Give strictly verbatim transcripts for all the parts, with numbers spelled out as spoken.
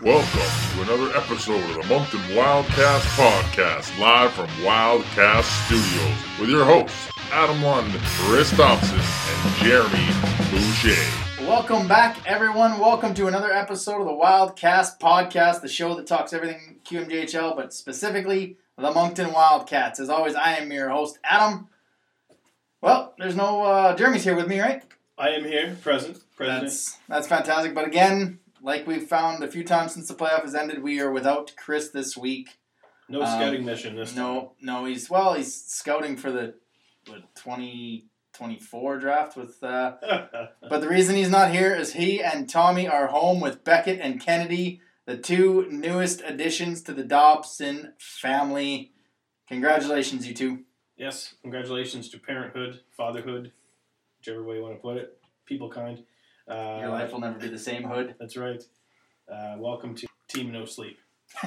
Welcome to another episode of the Moncton Wildcast Podcast, live from Wildcast Studios, with your hosts, Adam Lund, Chris Thompson, and Jeremy Boucher. Welcome back, everyone. Welcome to another episode of the Wildcast Podcast, the show that talks everything Q M J H L, but specifically the Moncton Wildcats. As always, I am your host, Adam. Well, there's no, uh, Jeremy's here with me, right? I am here, present, president. That's, that's fantastic. But again, like we've found a few times since the playoff has ended, we are without Chris this week. No um, scouting mission this no, time. No, he's, well, he's scouting for the what, twenty twenty-four draft with, uh, but the reason he's not here is he and Tommy are home with Beckett and Kennedy, the two newest additions to the Dobson family. Congratulations, you two. Yes, congratulations to parenthood, fatherhood, whichever way you want to put it. People kind. Uh, Your life will never be the same, hood. That's right. Uh, welcome to Team No Sleep.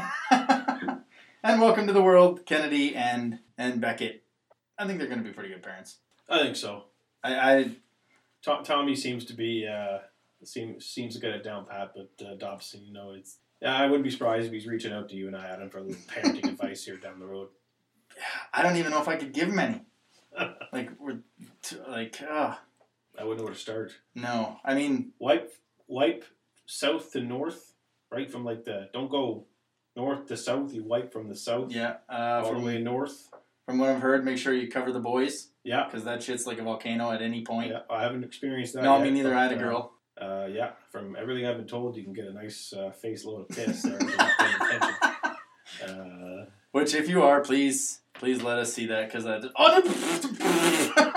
And welcome to the world, Kennedy and and Beckett. I think they're going to be pretty good parents. I think so. I, I Tom, Tommy seems to be uh, seems seems to get it down pat, but uh, Dobson, you know, it's. Yeah, I wouldn't be surprised if he's reaching out to you and I, Adam, for a little parenting advice here down the road. I don't even know if I could give him any. like we're t- like uh I wouldn't know where to start. no. I mean, Wipe wipe south to north, right from like the don't go north to south. You wipe from the south. yeah. Uh, all from the way north. from what I've heard, make sure you cover the boys Yeah. because that shit's like a volcano at any point. Yeah, I haven't experienced that. No, yet, me neither. but, I had a uh, girl. Uh, yeah, from everything I've been told, you can get a nice uh, face load of piss there if you're not paying attention. Uh, Which, if you are, please, please let us see that because I. Just, oh,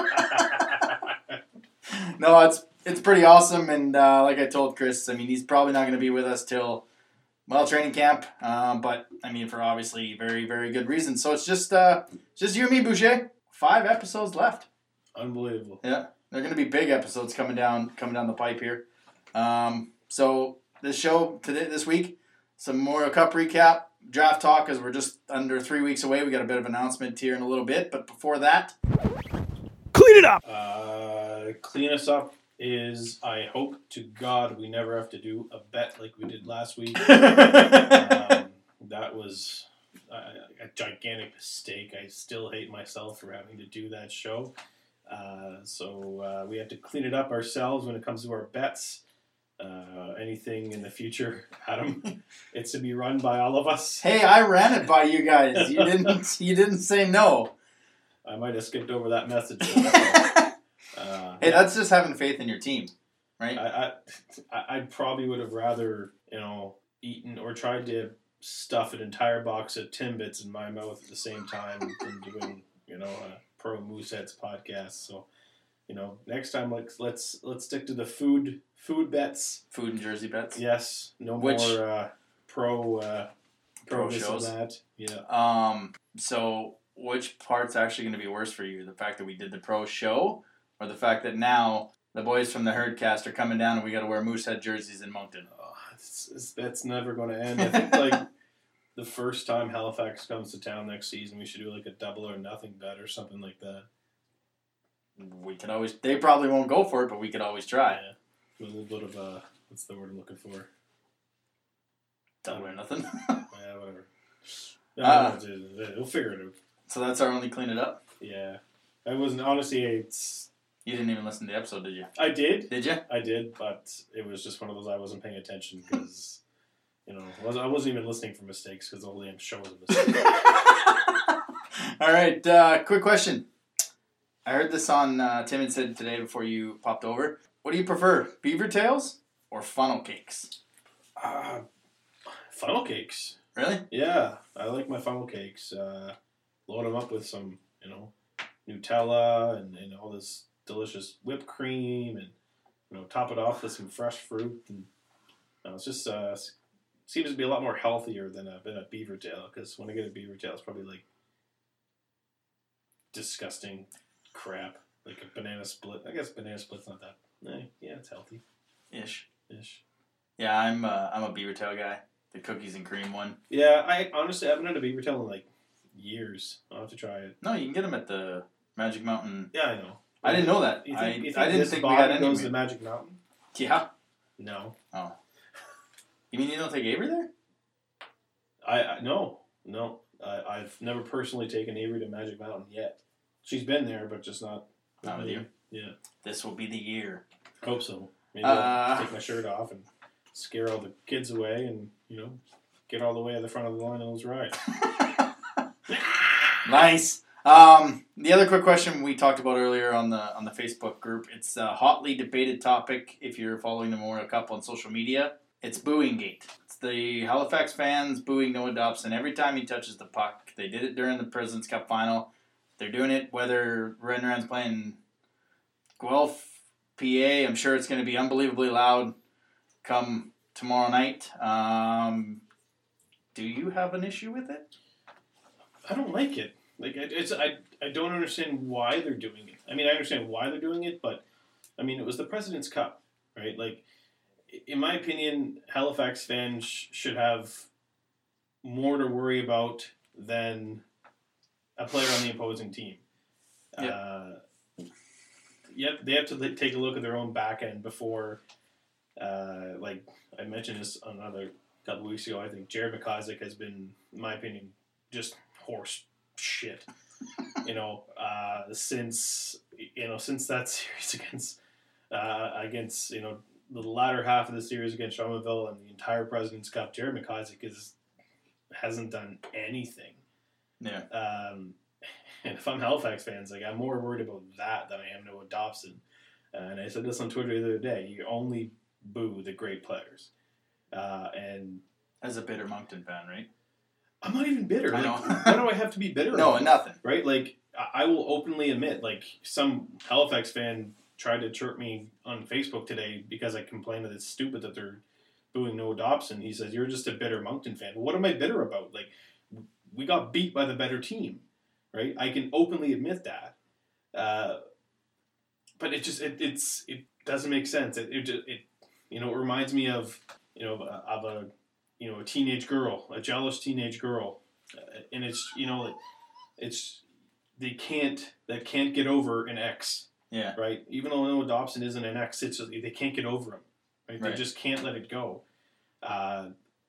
no. no, it's it's pretty awesome, and uh, like I told Chris, I mean, he's probably not going to be with us till well training camp, um, but I mean, for obviously very very good reasons. So it's just uh, just you and me, Boucher. Five episodes left. unbelievable. Yeah, they're going to be big episodes coming down coming down the pipe here. Um, so this show today this week, some more Cup recap, draft talk, as we're just under three weeks away. We got a bit of announcement here in a little bit, but before that, clean it up. Uh, clean us up is, I hope to God we never have to do a bet like we did last week. um, that was a, a gigantic mistake. I still hate myself for having to do that show. Uh, so uh, we have to clean it up ourselves when it comes to our bets. Uh, anything in the future, Adam, it's to be run by all of us. hey, I ran it by you guys. You didn't. You didn't say no. I might have skipped over that message. uh, Hey, that's just having faith in your team, right? I, I, I probably would have rather, you know, eaten or tried to stuff an entire box of Timbits in my mouth at the same time than doing, you know, a Pro Mooseheads podcast. So, you know, next time let's let's let's stick to the food food bets. Food and jersey bets. Yes, no Which- more uh, pro uh, Pro this shows. and that. Yeah. Um. So, which part's actually going to be worse for you? The fact that we did the pro show, or the fact that now the boys from the Herdcast are coming down and we got to wear Moosehead jerseys in Moncton? Oh, it's, it's, that's never going to end. I think like the first time Halifax comes to town next season, we should do like a double or nothing bet or something like that. We could always. They probably won't go for it, but we could always try. Yeah. A little bit of a, what's the word I'm looking for? Double or nothing. Yeah, whatever. No, Uh, no, we'll figure it out. So that's our only clean it up. Yeah. I wasn't, honestly, it's, You didn't even listen to the episode, did you? I did. Did you? I did, but it was just one of those I wasn't paying attention because, you know, I wasn't, I wasn't even listening for mistakes because the whole damn show was a mistake. All right. Uh, quick question. I heard this on uh, Tim and Sid today before you popped over. What do you prefer, beaver tails or funnel cakes? Uh, funnel cakes. Really? Yeah, I like my funnel cakes. Uh, load them up with some, you know, Nutella and, and all this delicious whipped cream, and you know, top it off with some fresh fruit. And you know, it's just uh, seems to be a lot more healthier than a than a beaver tail. Because when I get a beaver tail, it's probably like disgusting crap, like a banana split. I guess banana split's not that. Eh, yeah, it's healthy Ish. ish. Yeah, I'm uh, I'm a beaver tail guy. The cookies and cream one. Yeah, I honestly haven't had a beaver tail in like years. I'll have to try it. No, you can get them at the Magic Mountain. Yeah, I know. I didn't know that. You I, think, you think I didn't this think we body had any. goes to Magic Mountain? Yeah. No. Oh. You mean you don't take Avery there? I, I no no I, I've never personally taken Avery to Magic Mountain yet. She's been there, but just not. Not with you. Yeah. This will be the year. Hope so. Maybe Uh, I'll take my shirt off and scare all the kids away, and you know, get all the way at the front of the line on those rides. Nice. Um, the other quick question we talked about earlier on the on the Facebook group. It's a hotly debated topic. If you're following the Memorial Cup on social media, it's booing gate. It's the Halifax fans booing Noah Dobson every time he touches the puck. They did it during the President's Cup final. They're doing it whether Red Rand's playing Guelph, P A. I'm sure it's going to be unbelievably loud come tomorrow night. Um, do you have an issue with it? I don't like it. Like it's I I don't understand why they're doing it. I mean, I understand why they're doing it, but I mean, it was the President's Cup, right? Like, in my opinion, Halifax fans sh- should have more to worry about than a player on the opposing team. Yeah. Uh, yep, they have to like, take a look at their own back end before, uh, like I mentioned this another couple weeks ago. I think Jared McIsaac has been, in my opinion, just horse shit. you know, uh, since you know since that series against uh, against you know the latter half of the series against Drummondville and the entire President's Cup, Jared McIsaac is hasn't done anything. Yeah. Um, and if I'm Halifax fans, like I'm more worried about that than I am Noah Dobson. Uh, and I said this on Twitter the other day. You only boo the great players. Uh, and As a bitter Moncton fan, right? I'm not even bitter. I Like, know. what do I have to be bitter No, about? nothing. Right? Like, I I will openly admit, like, some Halifax fan tried to chirp me on Facebook today because I complained that it's stupid that they're booing Noah Dobson. He says, you're just a bitter Moncton fan. What am I bitter about? Like, we got beat by the better team, right? I can openly admit that. Uh, but it just, it, it's, it doesn't make sense. It, it, just, it, you know, it reminds me of, you know, of a, you know, a teenage girl, a jealous teenage girl. Uh, and it's, you know, it's, they can't, that can't get over an ex. Yeah. Right? Even though Noah Dobson isn't an ex, it's just, they can't get over him. Right? Right. They just can't let it go. Uh,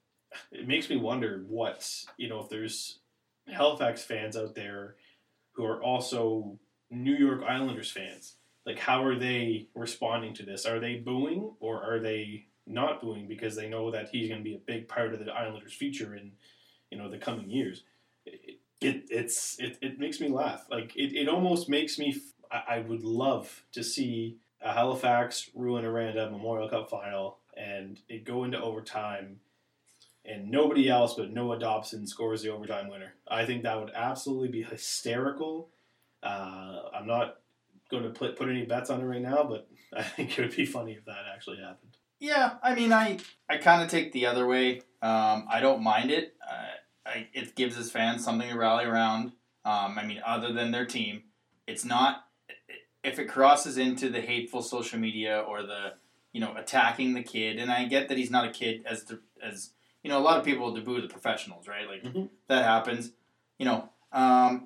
it makes me wonder what, you know, if there's Halifax fans out there who are also New York Islanders fans. Like, how are they responding to this? Are they booing or are they not booing because they know that he's going to be a big part of the Islanders' future in, you know, the coming years? It, it it's it, it makes me laugh. Like, it, it almost makes me... F- I, I would love to see a Halifax Rouyn-Noranda Memorial Cup final and it go into overtime and nobody else but Noah Dobson scores the overtime winner. I think that would absolutely be hysterical. Uh, I'm not going to put, put any bets on it right now, but I think it would be funny if that actually happened. Yeah, I mean, I, I kind of take the other way. Um, I don't mind it. Uh, I, it gives his fans something to rally around. Um, I mean, other than their team. It's not... If it crosses into the hateful social media or the, you know, attacking the kid, and I get that he's not a kid as the, as you know, a lot of people debut the professionals, right? Like Mm-hmm. that happens. You know, um,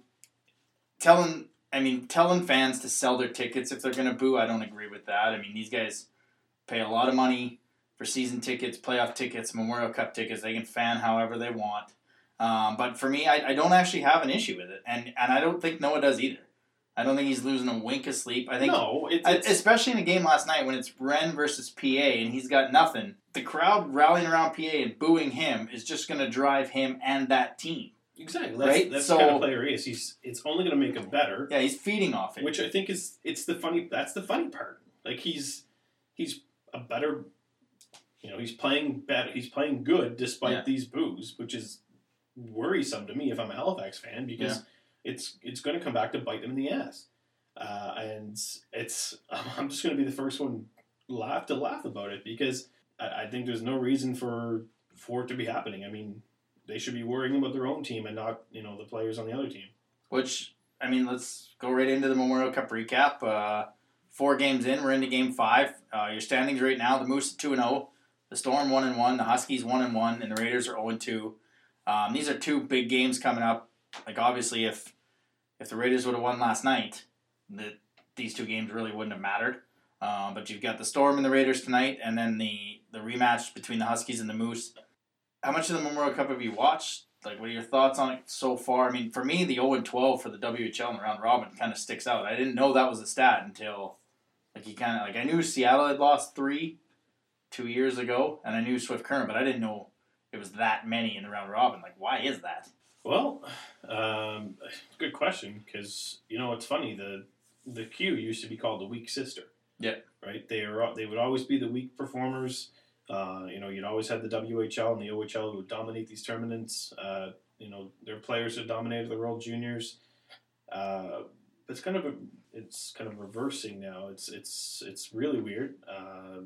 telling I mean telling fans to sell their tickets if they're gonna boo, I don't agree with that. I mean, these guys pay a lot of money for season tickets, playoff tickets, Memorial Cup tickets. They can fan however they want. Um, but for me, I, I don't actually have an issue with it, and and I don't think Noah does either. I don't think he's losing a wink of sleep. I think, no, it's, I, it's especially in a game last night when it's Ren versus P A and he's got nothing. The crowd rallying around P A and booing him is just going to drive him and that team. exactly that's, right? that's So- the kind of player he is. He's it's only going to make him better, Yeah, he's feeding off it. which I think is it's the funny. That's the funny part. Like he's he's a better, you know, he's playing better. He's playing good despite Yeah. these boos, which is worrisome to me if I'm a Halifax fan because Yeah. it's it's going to come back to bite them in the ass. Uh, and it's I'm just going to be the first one laugh to laugh about it because I, I think there's no reason for for it to be happening. I mean, they should be worrying about their own team and not, you know, the players on the other team. Which, I mean, let's go right into the Memorial Cup recap. Uh, four games in, we're into game five. Uh, your standings right now, the Moose two and oh, the Storm one and one, the Huskies one and one, and the Raiders are oh and two. Um, these are two big games coming up. Like, obviously, if if the Raiders would have won last night, the, these two games really wouldn't have mattered. Um, but you've got the Storm and the Raiders tonight, and then the, the rematch between the Huskies and the Moose. How much of the Memorial Cup have you watched? Like, what are your thoughts on it so far? I mean, for me, the oh and twelve for the W H L in the round robin kind of sticks out. I didn't know that was a stat until, like, you kind of, like, I knew Seattle had lost three two years ago, and I knew Swift Current, but I didn't know it was that many in the round robin. Like, why is that? Well, um, good question, because, you know, it's funny, the the Q used to be called the weak sister. Yeah. Right? They are they would always be the weak performers. Uh, you know, you'd always have the W H L and the O H L who would dominate these tournaments. Uh, you know, their players have dominated the World Juniors. Uh, it's kind of a, it's kind of reversing now. It's it's it's really weird. Uh,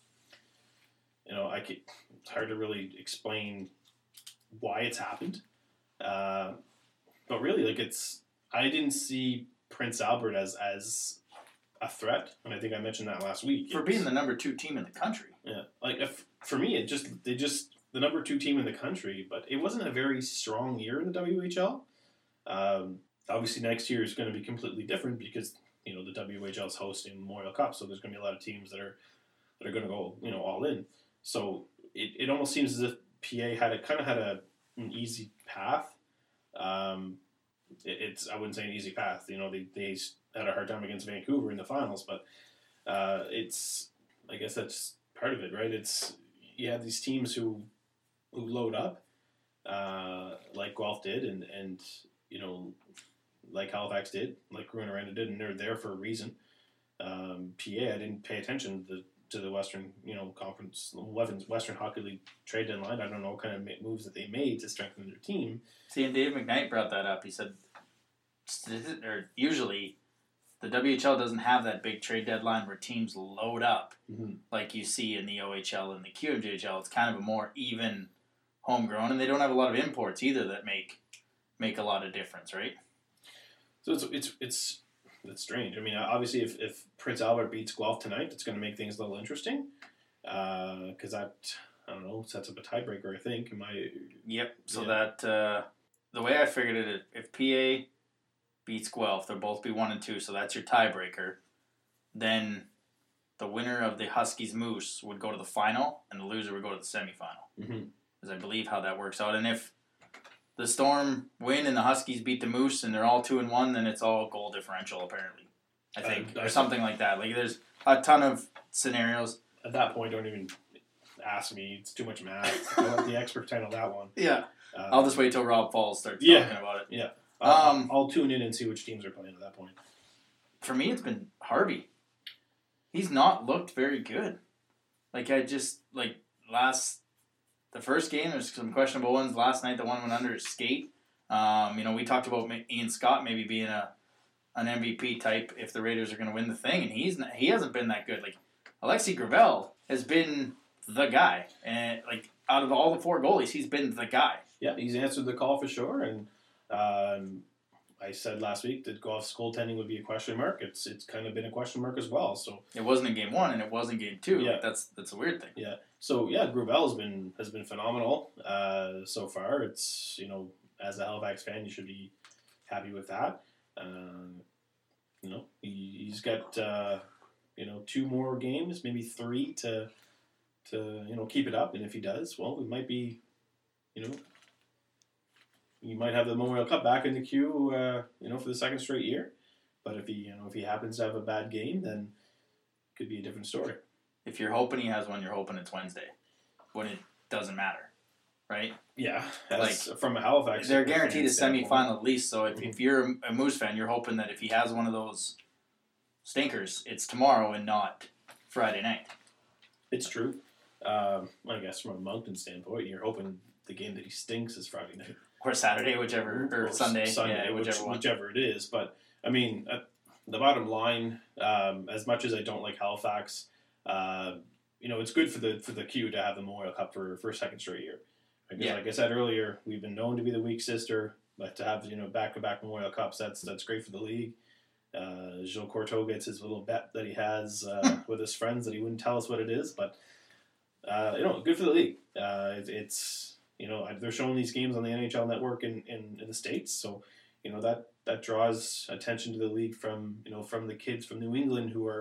you know, I could, it's hard to really explain why it's happened. Uh, but really, like, it's, I didn't see Prince Albert as as a threat, and I think I mentioned that last week. For It's- being the number two team in the country. yeah, like if, for me, it just they just the number two team in the country, but it wasn't a very strong year in the W H L. Um, obviously, next year is going to be completely different because you know the W H L is hosting Memorial Cup, so there's going to be a lot of teams that are that are going to go you know all in. So it, it almost seems as if P A had a kind of had a an easy path. Um, it, it's I wouldn't say an easy path. You know they they had a hard time against Vancouver in the finals, but uh, it's I guess that's part of it, right? It's you have these teams who who load up, uh, like Guelph did, and and you know, like Halifax did, like Rouyn-Noranda did, and they're there for a reason. Um, P A, I didn't pay attention to, to the Western, you know, Conference, Western Hockey League trade deadline. I don't know what kind of moves that they made to strengthen their team. See, and Dave McKnight brought that up. He said, or usually, the W H L doesn't have that big trade deadline where teams load up Mm-hmm. like you see in the O H L and the Q M J H L. It's kind of a more even homegrown, and they don't have a lot of imports either that make make a lot of difference, right? So it's it's it's it's strange. I mean, obviously, if, if Prince Albert beats Guelph tonight, it's going to make things a little interesting. Because uh, that I don't know sets up a tiebreaker. I think. Am I? Yep. So Yeah. that uh, the way I figured it, if P A beats Guelph, they'll both be one and two. So that's your tiebreaker. Then the winner of the Huskies Moose would go to the final, and the loser would go to the semifinal. Mm-hmm. Is I believe how that works out. And if the Storm win and the Huskies beat the Moose and they're all two and one, then it's all goal differential apparently. I think Uh, or something like that. Like there's a ton of scenarios. At that point, don't even ask me. It's too much math. I'll let the experts handle that one. Yeah. Uh, I'll just wait till Rob Falls starts Yeah. talking about it. Yeah. I'll, Um, I'll tune in and see which teams are playing at that point. For me, it's been Harvey. He's not looked very good. Like I just like last the first game. There's some questionable ones. Last night, the one went under his skate. Um, you know, we talked about Ian Scott maybe being a an M V P type if the Raiders are going to win the thing, and he's not, he hasn't been that good. Like Alexei Gravel has been the guy, and like out of all the four goalies, he's been the guy. Yeah, he's answered the call for sure. And um, I said last week that Guelph's goaltending would be a question mark. It's it's kind of been a question mark as well. So It wasn't in game one, and it was in game two. Yeah. Like, that's that's a weird thing. yeah, so yeah, Gravel has been has been phenomenal uh, so far. It's you know as a Halifax fan, you should be happy with that. Uh, you know, he, he's got uh, you know two more games, maybe three to to you know keep it up. And if he does, well, we might be, you know, you might have the Memorial Cup back in the queue, uh, you know, for the second straight year. But if he you know if he happens to have a bad game, then it could be a different story. If you're hoping he has one, you're hoping it's Wednesday, when it doesn't matter, right? Yeah, as, from a Halifax, They're guaranteed a fan standpoint. semifinal at least. So if, if you're a, a Moose fan, you're hoping that if he has one of those stinkers, it's tomorrow and not Friday night. It's true. Um, I guess from a Moncton standpoint, you're hoping the game that he stinks is Friday night. Or Saturday, whichever, or Sunday, Sunday, yeah, whichever which, one. whichever it is. But I mean, uh, the bottom line, um, as much as I don't like Halifax, uh, you know, it's good for the for the Q to have the Memorial Cup for for a second straight year. Because, Yeah. like I said earlier, we've been known to be the weak sister, but to have you know back to back Memorial Cups, that's that's great for the league. Uh, Gilles Courteau gets his little bet that he has uh, with his friends that he wouldn't tell us what it is, but uh, you know, good for the league. Uh, it, it's you know they're showing these games on the N H L Network in, in, in the States, so you know that that draws attention to the league from you know from the kids from New England who are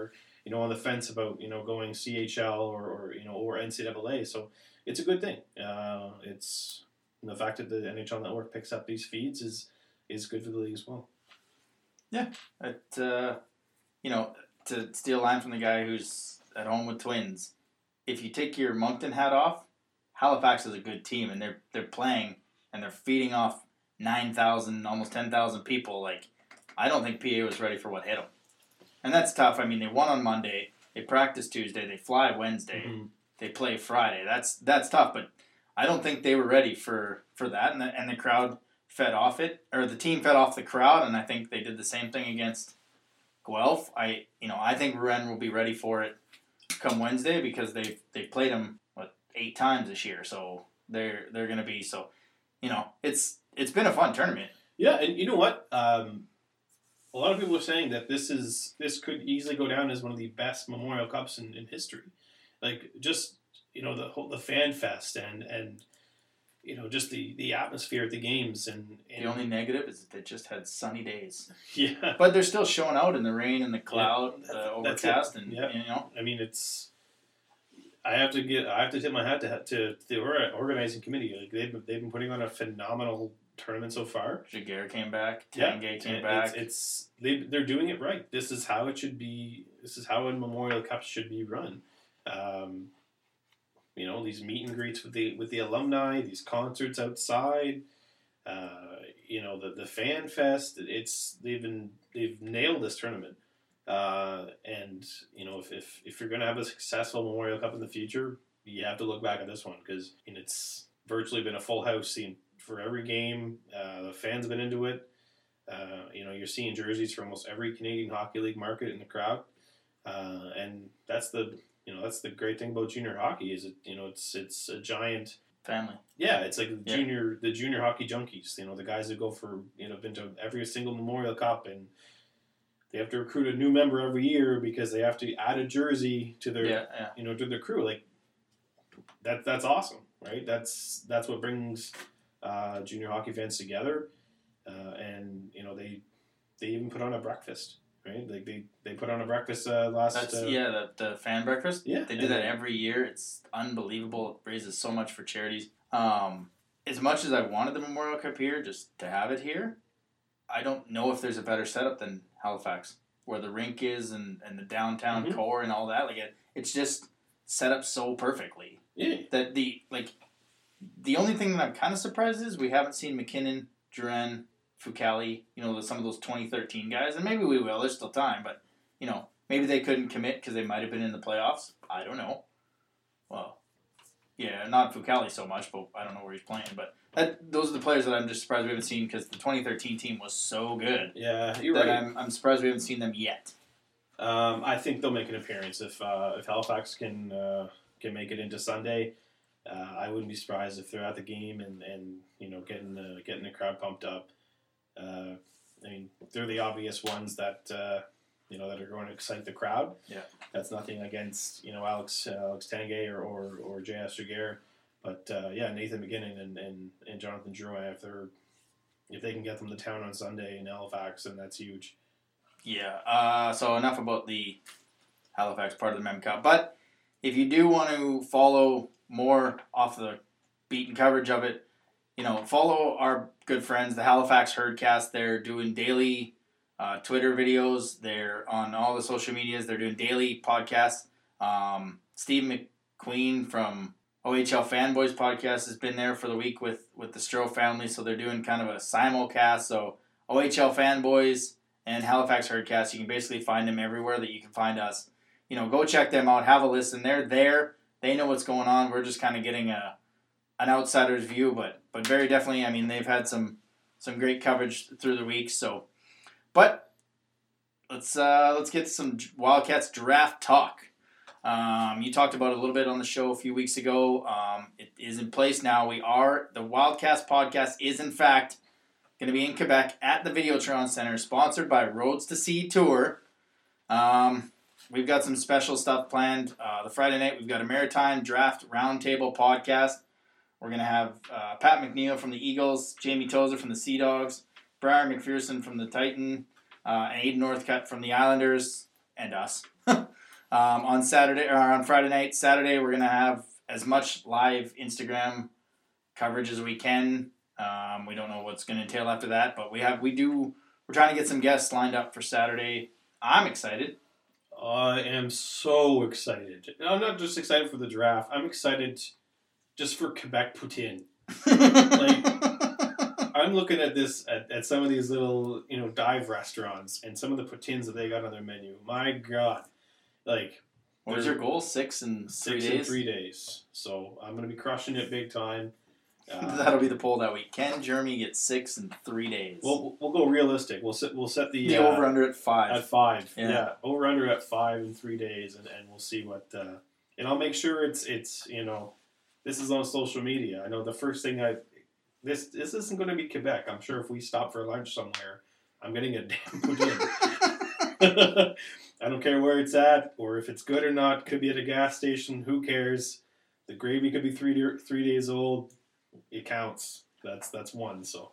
you know, on the fence about, you know, going C H L or, or you know, or N C double A. So it's a good thing. Uh, it's the fact that the N H L Network picks up these feeds is is good for the league as well. Yeah, it, uh, you know, to steal a line from the guy who's at home with Twins, if you take your Moncton hat off, Halifax is a good team, and they're they're playing and they're feeding off nine thousand, almost ten thousand people. Like, I don't think P A was ready for what hit them, and that's tough. I mean, they won on Monday, they practice Tuesday, they fly Wednesday, Mm-hmm. they play Friday. That's that's tough, but I don't think they were ready for, for that, and the, and the crowd fed off it, or the team fed off the crowd, and I think they did the same thing against Guelph. I you know I think Rouen will be ready for it come Wednesday because they they played them what eight times this year, so they're they're gonna be so you know it's it's been a fun tournament. Yeah, and you know what? Um, a lot of people are saying that this is this could easily go down as one of the best Memorial Cups in, in history. Like just you know the whole the fan fest and and you know just the, the atmosphere at the games and, and The only negative is that they just had sunny days, yeah. but they're still showing out in the rain and the cloud, Yeah, the that's overcast, it. and Yeah. you know. I mean, it's. I have to get. I have to tip my hat to to the or- organizing committee. Like they've they've been putting on a phenomenal tournament so far. Jaguar came back, Yeah, Tanguay came and back. It's, it's they they're doing it right. This is how it should be. This is how a Memorial Cup should be run. Um, you know, these meet and greets with the with the alumni, these concerts outside. Uh, you know, the the fan fest. It's they've been they've nailed this tournament. Uh, and you know, if, if if you're going to have a successful Memorial Cup in the future, you have to look back at this one because I mean, it's virtually been a full house scene for every game. Uh, the fans have been into it. Uh, you know, you're seeing jerseys for almost every Canadian Hockey League market in the crowd, uh, and that's the you know that's the great thing about junior hockey is it you know it's it's a giant family. yeah it's like the Yeah. junior the junior hockey junkies, you know the guys that go for you know been to every single Memorial Cup, and they have to recruit a new member every year because they have to add a jersey to their Yeah, yeah. you know to their crew. Like that that's awesome, right? That's that's what brings uh, junior hockey fans together, uh, and you know they they even put on a breakfast, right? Like they, they put on a breakfast uh, last. That's uh, yeah, the, the fan breakfast. Yeah, they do and that then- every year. It's unbelievable. It raises so much for charities. Um, as much as I wanted the Memorial Cup here, just to have it here, I don't know if there's a better setup than Halifax, where the rink is and, and the downtown Mhm. core and all that. Like it, it's just set up so perfectly Yeah, that the like. The only thing that I'm kind of surprised is we haven't seen McKinnon, Duran, Fucali, you know, some of those twenty thirteen guys, and maybe we will. There's still time, but you know, maybe they couldn't commit because they might have been in the playoffs. I don't know. Well, yeah, not Fucali so much, but I don't know where he's playing. But that those are the players that I'm just surprised we haven't seen because the twenty thirteen team was so good yeah, you're that right. I'm I'm surprised we haven't seen them yet. Um, I think they'll make an appearance if uh, if Halifax can uh, can make it into Sunday. Uh, I wouldn't be surprised if they're at the game and, and you know getting the getting the crowd pumped up. Uh, I mean, they're the obvious ones that uh, you know that are going to excite the crowd. Yeah. That's nothing against you know Alex uh, Alex Tanguay or or, or J S Jaguar, but uh, yeah, Nathan McGinnon and, and, and Jonathan Drouin, if they're if they can get them to town on Sunday in Halifax, then that's huge. Yeah. Uh, so enough about the Halifax part of the Mem Cup. But if you do want to follow more off the beaten coverage of it, you know, follow our good friends, the Halifax Herdcast. They're doing daily uh, Twitter videos. They're on all the social medias. They're doing daily podcasts. Um, Steve McQueen from O H L Fanboys podcast has been there for the week with, with the Stroh family. So they're doing kind of a simulcast. So O H L Fanboys and Halifax Herdcast, you can basically find them everywhere that you can find us. You know, go check them out. Have a listen. They're there. They know what's going on. We're just kind of getting a an outsider's view, but but very definitely. I mean, they've had some some great coverage through the week. So, but let's uh, let's get some Wildcats draft talk. Um, you talked about it a little bit on the show a few weeks ago. Um, it is in place now. We are the Wildcats podcast is in fact going to be in Quebec at the Videotron Center, sponsored by Roads to Sea Tour. Um, We've got some special stuff planned. Uh, the Friday night, we've got a Maritime Draft Roundtable podcast. We're going to have uh, Pat McNeil from the Eagles, Jamie Tozer from the Sea Dogs, Brian McPherson from the Titan, uh, and Aiden Northcutt from the Islanders, and us. Um, on Saturday or on Friday night, Saturday we're gonna have as much live Instagram coverage as we can. Um, we don't know what's gonna entail after that, but we have we do we're trying to get some guests lined up for Saturday. I'm excited. I am so excited. I'm not just excited for the draft. I'm excited just for Quebec poutine. Like, I'm looking at this at, at some of these little, you know, dive restaurants and some of the poutines that they got on their menu. My God, like, what was your goal? Six in three six days. in three days. So I'm gonna be crushing it big time. Uh, That'll be the poll that week. Can Jeremy get six in three days? We'll we'll go realistic. We'll set we'll set the the uh, over under at five. At five, Yeah. yeah, over under at five in three days, and, and we'll see what. Uh, and I'll make sure it's it's you know, this is on social media. I know the first thing I, this this isn't going to be Quebec. I'm sure if we stop for lunch somewhere, I'm getting a damn poutine. I don't care where it's at or if it's good or not. Could be at a gas station. Who cares? The gravy could be three de- three days old. It counts. That's that's one. So.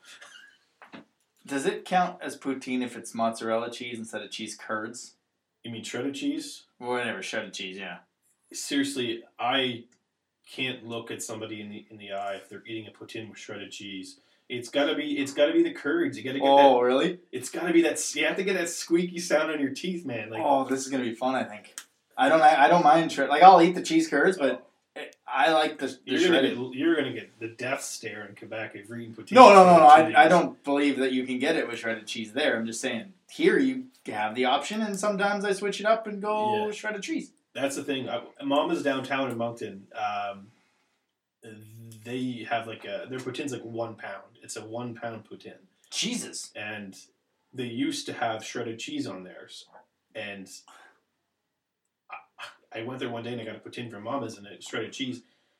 Does it count as poutine if it's mozzarella cheese instead of cheese curds? You mean shredded cheese? Whatever, shredded cheese, yeah. Seriously, I can't look at somebody in the in the eye if they're eating a poutine with shredded cheese. It's gotta be it's gotta be the curds. You gotta get Oh, that. really? It's gotta be that. You have to get that squeaky sound on your teeth, man. Like, Oh, this is gonna be fun. I think. I don't. I, I don't mind shred. Like I'll eat the cheese curds, but it, I like the, the you're gonna shredded. get you're gonna get the death stare in Quebec if you're eating poutine. No, no, no, no. with I, shredded I cheese. don't believe that you can get it with shredded cheese there. I'm just saying here you have the option, and sometimes I switch it up and go Yeah. shredded cheese. That's the thing. I, Mama's downtown in Moncton. Um, they have like a their poutine's like one pound. It's a one pound poutine. Jesus. And they used to have shredded cheese on theirs. And I, I went there one day and I got a poutine from Mama's and it shredded cheese.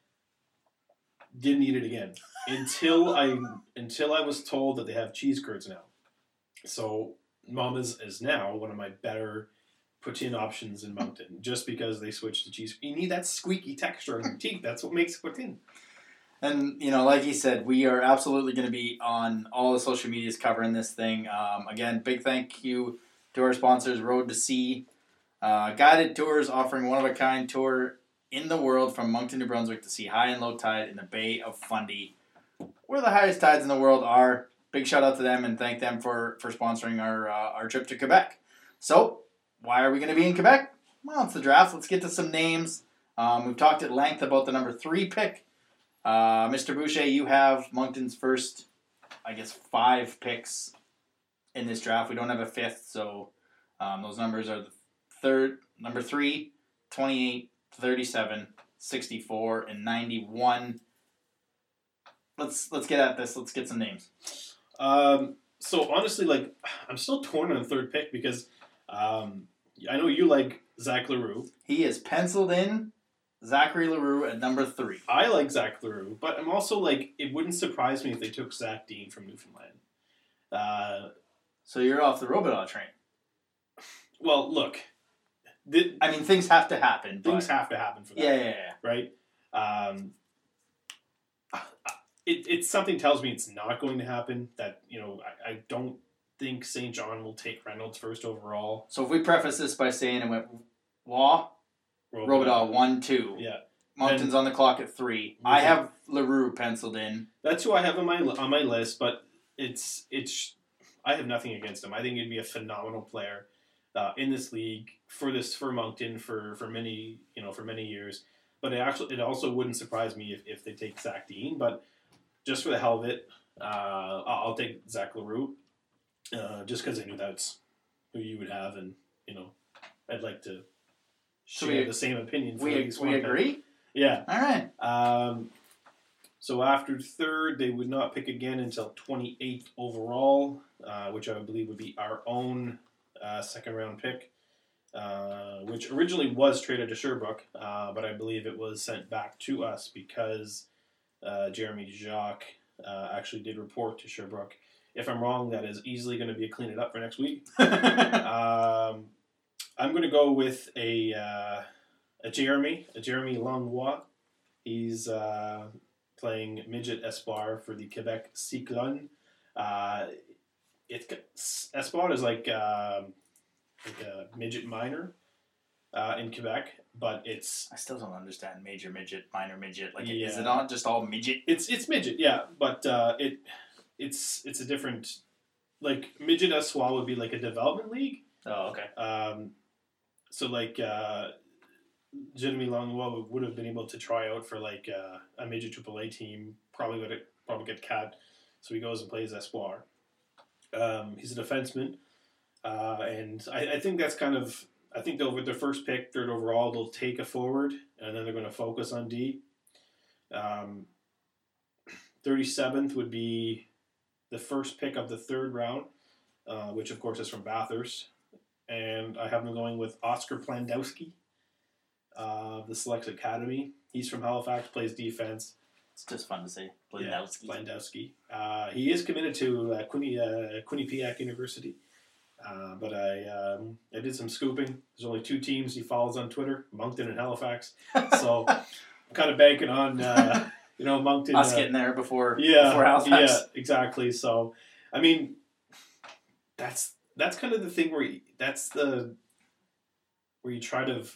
Didn't eat it again until I until I was told that they have cheese curds now. So Mama's is now one of my better poutine options in Moncton, just because they switched to cheese. You need that squeaky texture on your teeth. That's what makes poutine. And, you know, like he said, we are absolutely going to be on all the social medias covering this thing. Um, again, big thank you to our sponsors, Road to Sea. Uh, guided tours offering one-of-a-kind tour in the world from Moncton, New Brunswick to see high and low tide in the Bay of Fundy, where the highest tides in the world are. Big shout out to them and thank them for, for sponsoring our, uh, our trip to Quebec. So, why are we going to be in Quebec? Well, it's the draft. Let's get to some names. Um, we've talked at length about the number three pick. Uh, Mister Boucher, you have Moncton's first, I guess, five picks in this draft. We don't have a fifth, so um, those numbers are the third, number three, twenty-eight, thirty-seven, sixty-four, and ninety-one. Let's let's get at this. Let's get some names. Um, so honestly, like, I'm still torn on the third pick because um, I know you like Zach Leroux. He is penciled in Zachary Leroux at number three. I like Zach Leroux, but I'm also like, it wouldn't surprise me if they took Zach Dean from Newfoundland. Uh, So you're off the Robidaugh train. well, look, th- I mean, things have to happen. things but- have to happen for that. Yeah, yeah, yeah. Right? Um, it, it something tells me it's not going to happen. That, you know, I, I don't think Saint John will take Reynolds first overall. So if we preface this by saying it went Waugh, Robidaugh one, two. Yeah, Moncton's And- on the clock at three. I have Leroux penciled in. that's who I have on my on my list. But it's it's I have nothing against him. I think he'd be a phenomenal player uh, in this league for this for Moncton for, for many you know for many years. But it actually it also wouldn't surprise me if, if they take Zach Dean. But just for the hell of it, uh, I'll I'll take Zach Leroux. Uh, just because I knew that's who you would have, and you know, I'd like to So share we- the same opinion. For We, at least we one guy. agree? Yeah. All right. Um, so after third, they would not pick again until twenty-eighth overall, uh, which I believe would be our own uh, second round pick, uh, which originally was traded to Sherbrooke, uh, but I believe it was sent back to us because uh, Jeremy Jacques uh, actually did report to Sherbrooke. If I'm wrong, that is easily going to be a clean it up for next week. um, I'm going to go with a uh, a Jeremy, a Jeremy Langlois. He's uh, playing midget Espoir for the Quebec Cyclone. Uh, it Espoir is like um, like a midget minor. uh, in Quebec, but it's I still don't understand major midget, minor midget. Like, Yeah. is it not just all midget? it's it's midget, yeah, but uh, it it's it's a different, like midget Espoir would be like a development league. Oh, okay. Um, so like uh, Jeremy Langlois would have been able to try out for like uh, a major triple A team. Probably would probably get cut, so he goes and plays Espoir. Um, he's a defenseman, uh, and I, I think that's kind of. I think they'll with their first pick, third overall, they'll take a forward, and then they're going to focus on D. Um, thirty-seventh would be the first pick of the third round, uh, which of course is from Bathurst. And I have them going with Oscar Plandowski, uh, the Selects Academy. He's from Halifax, plays defense. It's just fun to say. Yeah, Blandowski. Plandowski. Uh, he is committed to uh, Quinni, uh, Quinnipiac University. Uh, but I um, I did some scooping. There's only two teams he follows on Twitter, Moncton and Halifax. So I'm kind of banking on, uh, you know, Moncton. Us uh, getting there before, yeah, before Halifax. Yeah, exactly. So, I mean, that's that's kind of the thing where you, that's the where you try to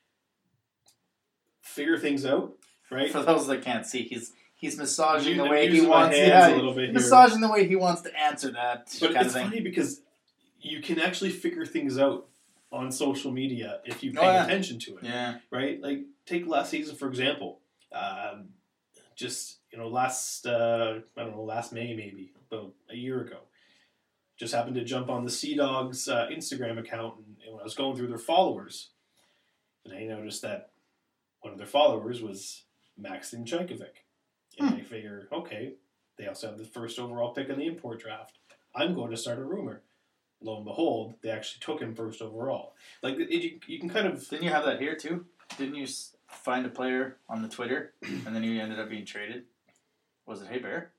figure things out, right? For those that can't see, he's he's massaging I'm the way he using my wants. hands Yeah, a little bit here. massaging the way he wants to answer that But kind it's of thing. funny because you can actually figure things out on social media if you pay Oh, yeah. attention to it, Yeah. right? Like take last season for example. Um, just you know, last uh, I don't know, last May maybe about a year ago, just happened to jump on the Sea Dogs uh, Instagram account, and, and when I was going through their followers, and I noticed that one of their followers was Maxim Jankovic, and I figure, okay, they also have the first overall pick in the import draft. I'm going to start a rumor. Lo and behold, they actually took him first overall. Like it, you, you can kind of Didn't you have that here too? Didn't you s- find a player on the Twitter and then he ended up being traded? Was it Hey Bear?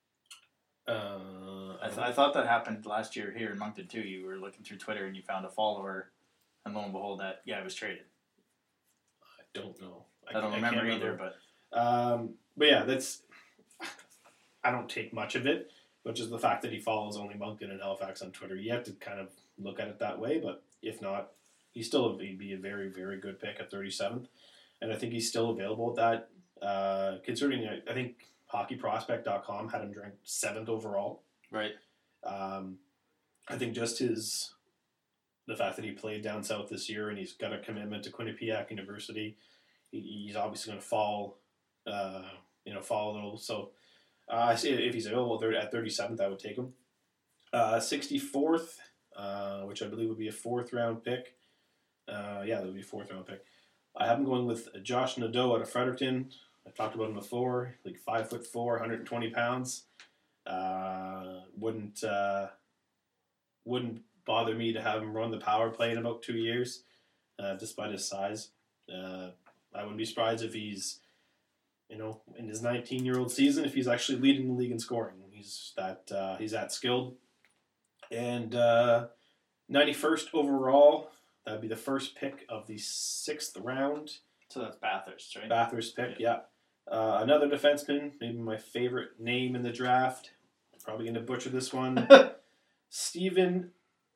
uh, I, th- I thought that happened last year here in Moncton too. You were looking through Twitter and you found a follower, and lo and behold, that guy was traded. I don't know. I, don't can't remember either, but Um, but yeah, that's. I don't take much of it, which is the fact that he follows only Moncton and Halifax on Twitter. You have to kind of look at it that way, but if not, he's still he'd be a very, very good pick at thirty-seventh, and I think he's still available at that. Uh, considering I, I think hockey prospect dot com had him ranked seventh overall. right. Um, I think just his the fact that he played down south this year and he's got a commitment to Quinnipiac University, he, he's obviously going to fall, uh, you know, fall a little. So uh, I see if he's available at thirty-seventh, I would take him. Uh, sixty-fourth, uh, which I believe would be a fourth round pick. Uh, yeah, that would be a fourth round pick. I have him going with Josh Nadeau out of Fredericton. I've talked about him before, like five foot four, one hundred twenty pounds. Uh, wouldn't uh, wouldn't bother me to have him run the power play in about two years, uh, despite his size. Uh, I wouldn't be surprised if he's, you know, in his nineteen-year-old season, if he's actually leading the league in scoring. He's that uh, he's that skilled. And uh, ninety-first overall, that'd be the first pick of the sixth round. So that's Bathurst, right? Bathurst pick, yeah. Uh, another defenseman, maybe my favorite name in the draft. Probably going to butcher this one. Stephen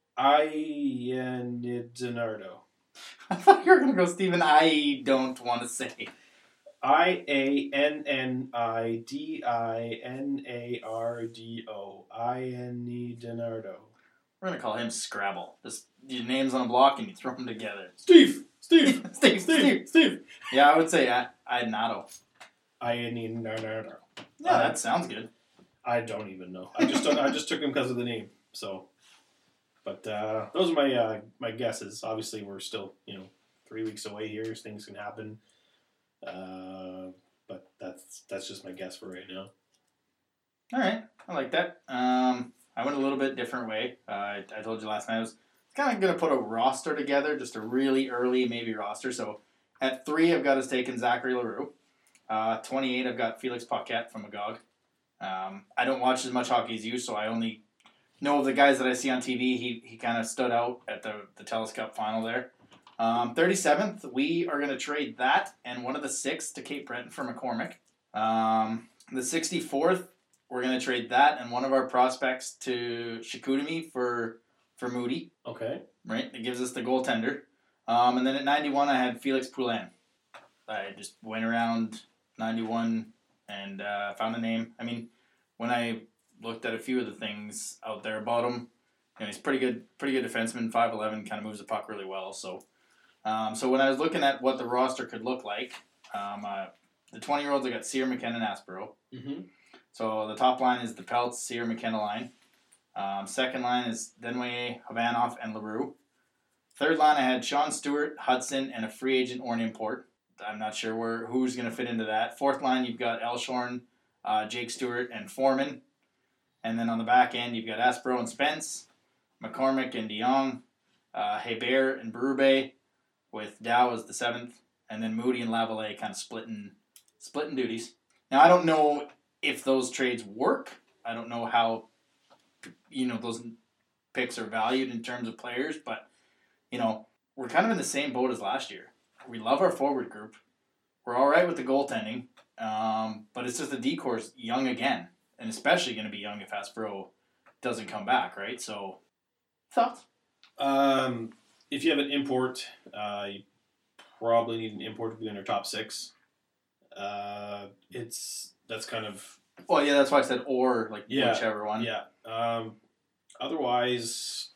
Ianidinardo. I thought you were going to go Stephen. I don't want to say. I A N N I D I N A R D O. Ianidinardo. We're going to call him Scrabble. Just your names on a block and you throw them together. Steve! Steve! Steve, Steve. Steve! Steve! Yeah, I would say I, I'd not. Ianidinardo. Yeah, Uh, that sounds good. I don't even know. I just I just took him because of the name. So, but uh, those are my uh, my guesses. Obviously, we're still you know three weeks away here. Things can happen, uh, but that's that's just my guess for right now. All right, I like that. Um, I went a little bit different way. Uh, I, I told you last night I was kind of going to put a roster together, just a really early maybe roster. So at three, I've got us taking Zachary LaRue. Uh, twenty-eight, I've got Felix Paquette from Magog. Um, I don't watch as much hockey as you, so I only know of the guys that I see on T V. He he kind of stood out at the, the Telus Cup final there. Um, thirty-seventh, we are going to trade that and one of the six to Cape Breton for McCormick. Um, the sixty-fourth, we're going to trade that and one of our prospects to Chicoutimi for for Moody. Okay. Right? It gives us the goaltender. Um, and then at ninety-one, I had Felix Poulin. I just went around ninety-one and uh, found a name. I mean, when I looked at a few of the things out there about him, you know, he's pretty good, pretty good defenseman, five eleven, kind of moves the puck really well. So, um, so when I was looking at what the roster could look like, um, uh, the twenty-year-olds, I got Sear, McKenna, and Aspero. Mm-hmm. So the top line is the Peltz, Sear, McKenna line. Um, second line is Denway, Havanoff, and LaRue. Third line, I had Sean Stewart, Hudson, and a free agent or an import. I'm not sure where who's going to fit into that. Fourth line, you've got Elshorn, uh, Jake Stewart, and Foreman. And then on the back end, you've got Aspero and Spence, McCormick and DeYoung, uh, Hebert and Berube, with Dow as the seventh, and then Moody and Lavallee kind of splitting, splitting duties. Now, I don't know if those trades work. I don't know how, you know, those picks are valued in terms of players, but, you know, we're kind of in the same boat as last year. We love our forward group. We're all right with the goaltending, um, but it's just the decor's young again, and especially going to be young if Aspero doesn't come back, right? So, thoughts? Um, if you have an import, uh, you probably need an import to be in your top six. Uh, it's that's kind of Well, yeah, that's why I said or, like, Yeah, whichever one. yeah. Um, otherwise,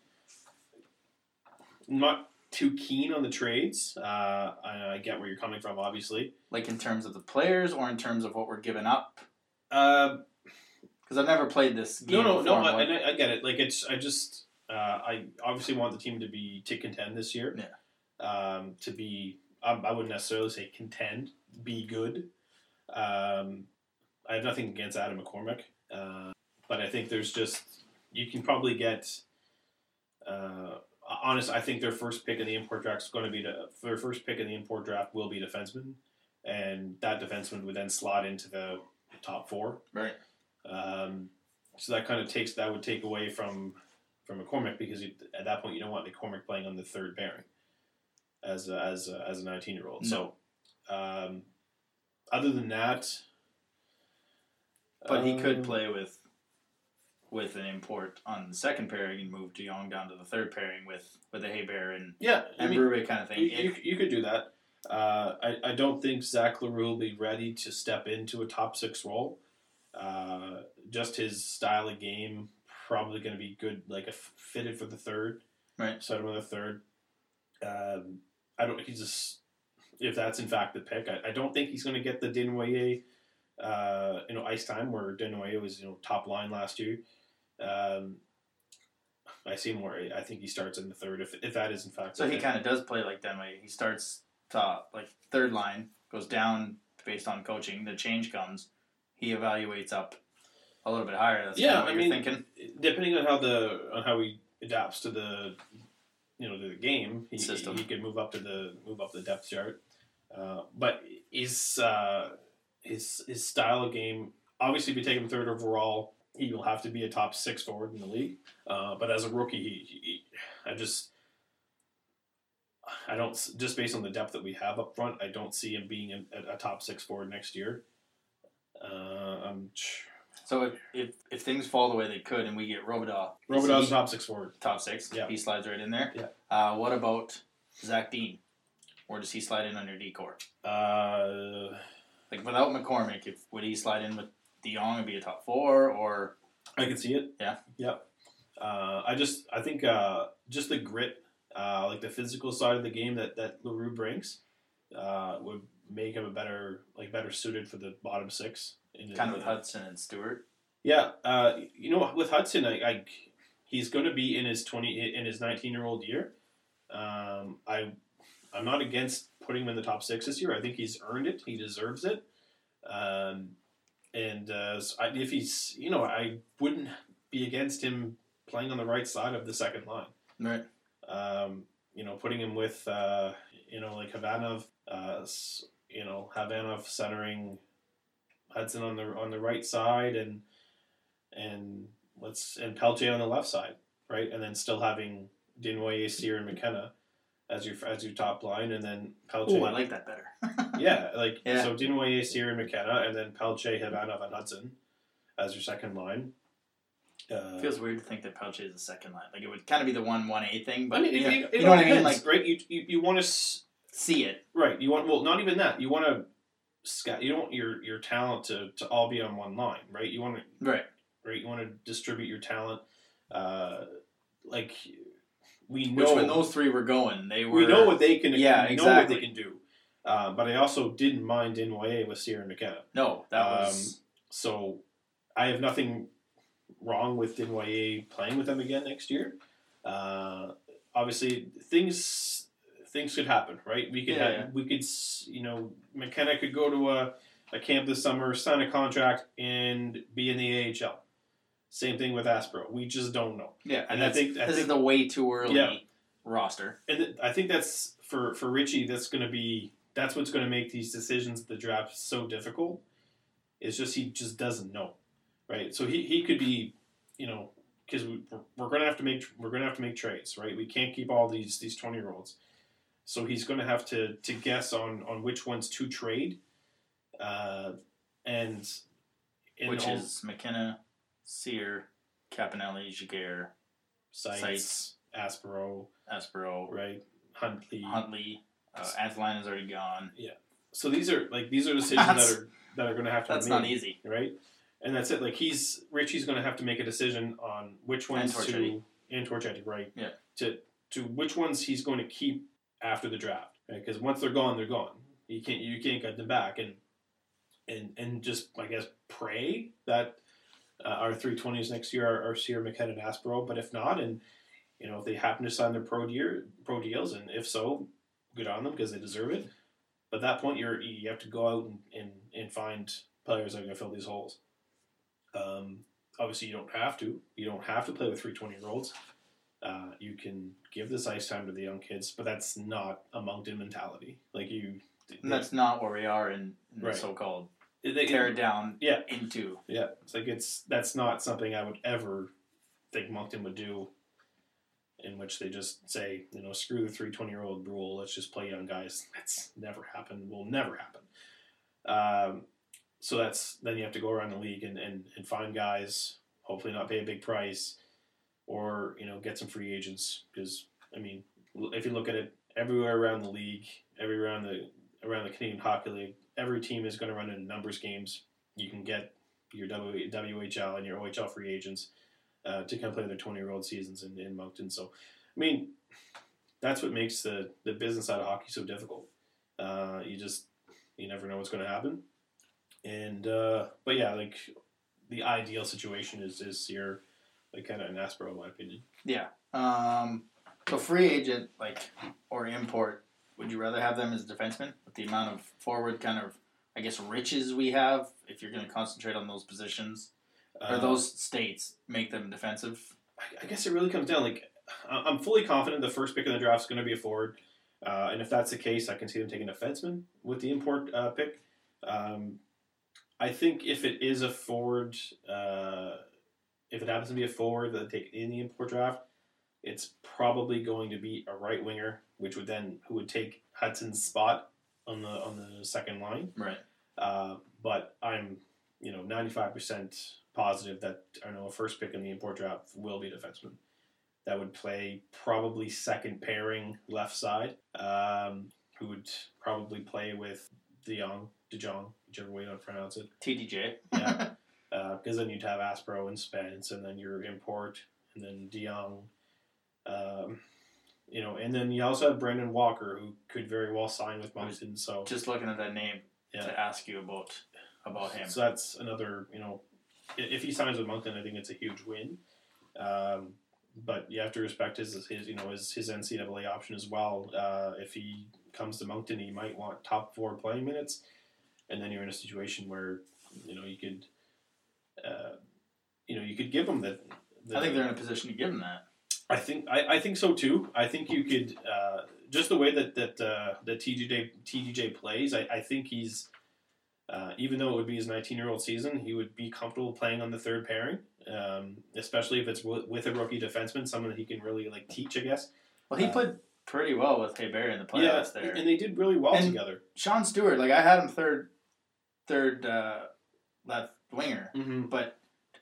not too keen on the trades. Uh, I, I get where you're coming from, obviously. Like in terms of the players or in terms of what we're giving up? Uh, Because I've never played this game no, no, before. no. I, Like, and I, I get it. Like it's, I just, uh, I obviously want the team to be to contend this year. Yeah. Um, to be, I, I wouldn't necessarily say contend. Be good. Um, I have nothing against Adam McCormick, uh, but I think there's just you can probably get. Uh, honest, I think their first pick in the import draft is going to be the their first pick in the import draft will be defenseman, and that defenseman would then slot into the top four. right. Um, so that kind of takes that would take away from from McCormick because you, at that point you don't want McCormick playing on the third pairing as a, as a, as a nineteen year old. No. So, um, other than that, But he could um, play with with an import on the second pairing and move DeYoung down to the third pairing with, with a Hebert and, Yeah, I and mean, Berube kind of thing. you, If- you, you could do that. Uh, I, I don't think Zach LaRue will be ready to step into a top six role. Uh, just his style of game probably going to be good, like a f- fitted for the third. Right. Set him on the third. Um, I don't. He's just if that's in fact the pick. I, I don't think he's going to get the Desnoyers, uh, you know, ice time where Desnoyers was you know top line last year. Um, I see more. I think he starts in the third if if that is in fact. so the he pick. kind of does play like Denway. He starts top, like third line, goes down based on coaching. The change comes. He evaluates up a little bit higher. That's Yeah, kind of what I you're mean, thinking. depending on how the on how he adapts to the you know to the game, he, System. he could move up to the move up the depth chart. Uh, but his uh, his his style of game, obviously, if you take him third overall, he will have to be a top six forward in the league. Uh, but as a rookie, he, he, I just I don't just based on the depth that we have up front, I don't see him being a, a top six forward next year. Uh, I'm. So if, if if things fall the way they could and we get Robidaw, Robidow's is he top six forward. top six, Yeah. he slides right in there. Yeah. Uh, what about Zach Dean? Or does he slide in under decor? Uh, Like without McCormick, if would he slide in with DeYoung and be a top four or I can see it. Yeah. Yep. Uh, I just I think uh, just the grit, uh, like the physical side of the game that that LaRue brings, uh, would make him a better like better suited for the bottom six. In the, kind of with Hudson and Stewart? Yeah. Uh, you know, with Hudson, I, I he's going to be in his twenty in his nineteen year old year. Um, I I'm not against putting him in the top six this year. I think he's earned it. He deserves it. Um, and uh, so I, if he's, you know, I wouldn't be against him playing on the right side of the second line. Right. Um, you know, putting him with, uh, you know, like Havanov, uh, s- you know, Havanov centering Hudson on the on the right side and and let's and Pelche on the left side, right, and then still having Desnoyers, Sear, and McKenna as your as your top line, and then Pelche. Oh, I like that better. Yeah, like Yeah. so Desnoyers, Sear, and McKenna, and then Pelche, Havanov, and Hudson as your second line. Uh, It feels weird to think that Pelche is the second line. Like, it would kind of be the one one A thing, but I mean, you, it, know, it, it you know what I mean? depends, Like, right? You you, you want to s- see it. right. You want well, not even that. You want to scout. You don't want your your talent to, to all be on one line, right? You want to Right. right. You want to distribute your talent. Uh, like we know Which, when those three were going, they were... we know what they can. Yeah, we know what exactly. they can do. Uh, but I also didn't mind Dinwiddie with Sierra and McKenna. No, that Um, was... So I have nothing wrong with Dinwiddie playing with them again next year. Uh, obviously, things things could happen, right? We could Yeah, have, yeah. we could s- you know McKenna could go to a, a camp this summer, sign a contract, and be in the A H L. Same thing with Aspro. We just don't know. Yeah, and and I that's, think- I this is think- the way too early Yeah. roster. And th- I think that's for for Richie. That's going to be that's what's going to make these decisions at the draft so difficult. It's just he just doesn't know, right? So he, he could be, you know, because we, we're, we're going to have to make we're going to have to make trades, right? We can't keep all these these twenty year olds, so he's going to have to to guess on on which ones to trade, uh, and, and Which all- is McKenna, Sear, Capanelli, Jaguar, Sites, Sites, Aspero, Aspero, right? Huntley. Huntley. Uh, Asline is already gone. So these are like these are decisions That's- that are that are going to have to That's be not made. easy. Right? And that's it. Like he's Richie's going to have to make a decision on which ones And to Torchetti. and Torchetti, right? Yeah. To to which ones he's going to keep after the draft, right? Because once they're gone, they're gone. You can't you can't get them back, and and and just I guess pray that uh, our three twenties next year are, are Sierra, McKenna, and Aspero. But if not, and you know if they happen to sign their pro deal pro deals, and if so, good on them because they deserve it. But at that point, you're you have to go out and, and, and find players that are going to fill these holes. Um, obviously, you don't have to. You don't have to play with three twenty-year-olds. Uh, you can give this ice time to the young kids, but that's not a Moncton mentality. Like you, And that's not where we are in, in Right. the so-called they, tear it down Yeah. into. Yeah, it's like it's that's not something I would ever think Moncton would do. In which they just say, you know, screw the three twenty-year-old rule. Let's just play young guys. That's never happened. Will never happen. Um, so that's then you have to go around the league and, and, and find guys. Hopefully, not pay a big price, or you know, get some free agents. Because I mean, if you look at it, everywhere around the league, everywhere around the around the Canadian Hockey League, every team is going to run into numbers games. You can get your W H L and your O H L free agents. Uh, to come play their twenty-year-old seasons in, in Moncton. So, I mean, that's what makes the, the business side of hockey so difficult. Uh, you just, you never know what's going to happen. And, uh, but yeah, like, the ideal situation is, is your, like, kind of an Aspero, in my opinion. Yeah. Um, so free agent, like, or import, would you rather have them as defensemen with the amount of forward kind of, I guess, riches we have, if you're going to concentrate on those positions? Or Uh, those states make them defensive? I, I guess it really comes down, like, I- I'm fully confident the first pick in the draft is going to be a forward. Uh, and if that's the case, I can see them taking a defenseman with the import uh, pick. Um, I think if it is a forward, uh, if it happens to be a forward that they take in the import draft, it's probably going to be a right winger, which would then who would take Hudson's spot on the on the second line. Right. Uh, but I'm you know ninety-five percent positive that I know a first pick in the import draft will be a defenseman that would play probably second pairing left side, um, who would probably play with DeJong, DeJong, whichever way you pronounce it. T D J. Yeah, because uh, then you'd have Aspero and Spence, and then your import, and then DeJong. Um, you know, and then you also have Brendan Walker, who could very well sign with Moncton. So Just looking at that name Yeah. to ask you about about him. So that's another, you know, i- if he signs with Moncton, I think it's a huge win. Um, but you have to respect his, his you know, his, his N C double A option as well. Uh, if he comes to Moncton, he might want top four playing minutes, and then you're in a situation where, you know, you could, uh, you know, you could give him the. the I think they're in a position to give him that. I think I, I think so too. I think you could uh, just the way that that uh, that T D J T D J plays. I, I think he's uh, even though it would be his nineteen year old season, he would be comfortable playing on the third pairing, um, especially if it's w- with a rookie defenseman, someone that he can really like teach. I guess. Well, he Uh, played pretty well with Hebert in the Yeah, playoffs there. and they did really well And- together. Sean Stewart, like I had him third, third uh, left winger, Mm-hmm. but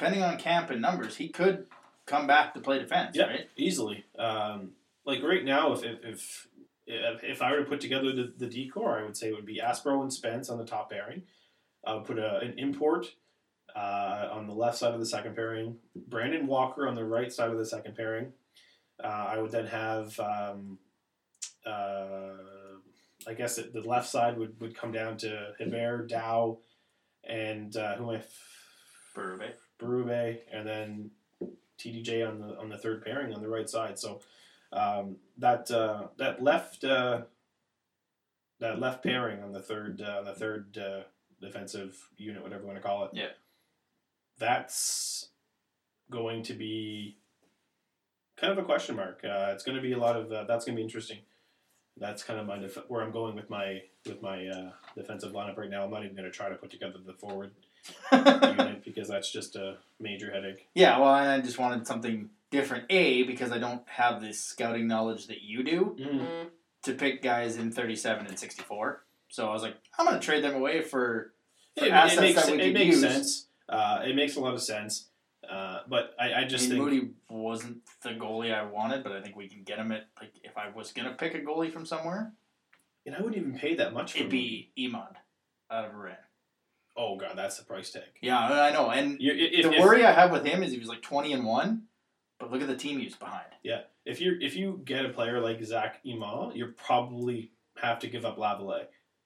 depending on camp and numbers, he could come back to play defense, Yeah, right? easily. Um, like right now, if if if, if, if I were to put together the, the decor, I would say it would be Aspro and Spence on the top pairing. I would put a, an import uh, on the left side of the second pairing. Brandon Walker on the right side of the second pairing. Uh, I would then have, um, uh, I guess it, the left side would, would come down to Hebert, Dow, and uh, who am I? F- Berube. Berube, and then T D J on the on the third pairing on the right side. So um, that uh, that left uh, that left pairing on the third uh, on the third uh, defensive unit, whatever you want to call it. Yeah. That's going to be kind of a question mark. Uh, it's going to be a lot of uh, that's going to be interesting. That's kind of my def- where I'm going with my with my uh, defensive lineup right now. I'm not even going to try to put together the forward unit because that's just a major headache. Yeah, well, and I just wanted something different. A, because I don't have this scouting knowledge that you do Mm. to pick guys in thirty-seven and sixty-four. So I was like, I'm going to trade them away for, for It, it assets makes that we it could makes use. sense. Uh, it makes a lot of sense. Uh, but I, I just I mean, think Moody wasn't the goalie I wanted, but I think we can get him at, like, if I was going to pick a goalie from somewhere, and I wouldn't even pay that much for it'd him. be Emond out of Rennes. Oh god, that's the price tag. Yeah, I know. And You, if, the if, worry I have with him is he was like twenty and one, but look at the team he was behind. Yeah, if you if you get a player like Zach Iman, you probably have to give up Lavallee.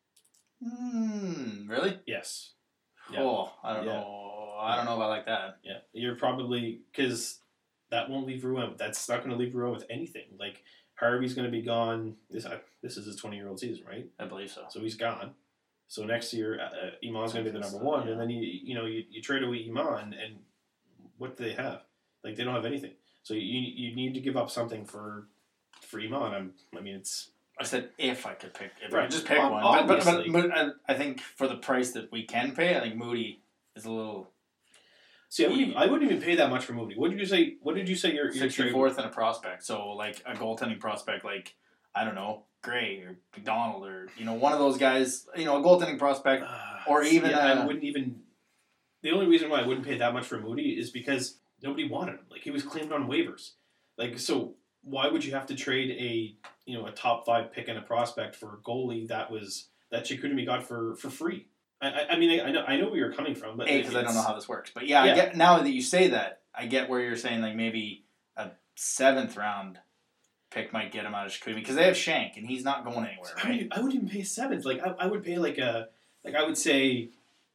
Hmm, really? Yes. Yeah. Oh, I don't Yeah. know. I don't know if I like that. Yeah, you're probably because that won't leave Rouen. That's not going to leave Rouen with anything. Like Harvey's going to be gone. This uh, this is his twenty year old season, right? I believe so. So he's gone. So next year, uh, Iman's going to be the number one, and then you you know you, you trade away Iman, and what do they have? Like they don't have anything. So you you need to give up something for for Iman. I'm, I mean, it's I said if I could pick, if I Right. could just pick Ob- one. But, but, but, obviously. but I, I think for the price that we can pay, I think Moody is a little see. I wouldn't, even, I wouldn't even pay that much for Moody. What did you say? What did you say? Your your trade? sixty-fourth and a prospect. So like a goaltending prospect, like I don't know, Gray or McDonald or you know one of those guys. You know, a goaltending prospect. Uh, Or even, yeah, uh, I wouldn't even. The only reason why I wouldn't pay that much for Moody is because nobody wanted him. Like he was claimed on waivers. Like so, why would you have to trade a you know a top five pick and a prospect for a goalie that was that Chicoutimi got for, for free? I, I, I mean I, I know I know where you're coming from, but A, because I don't know it's- how this works. But yeah, Yeah. I get now that you say that, I get where you're saying like maybe a seventh round pick might get him out of Chicoutimi because they have Shank and he's not going anywhere, I right? wouldn't, I wouldn't even pay a seventh. Like I, I would pay like a like I would say,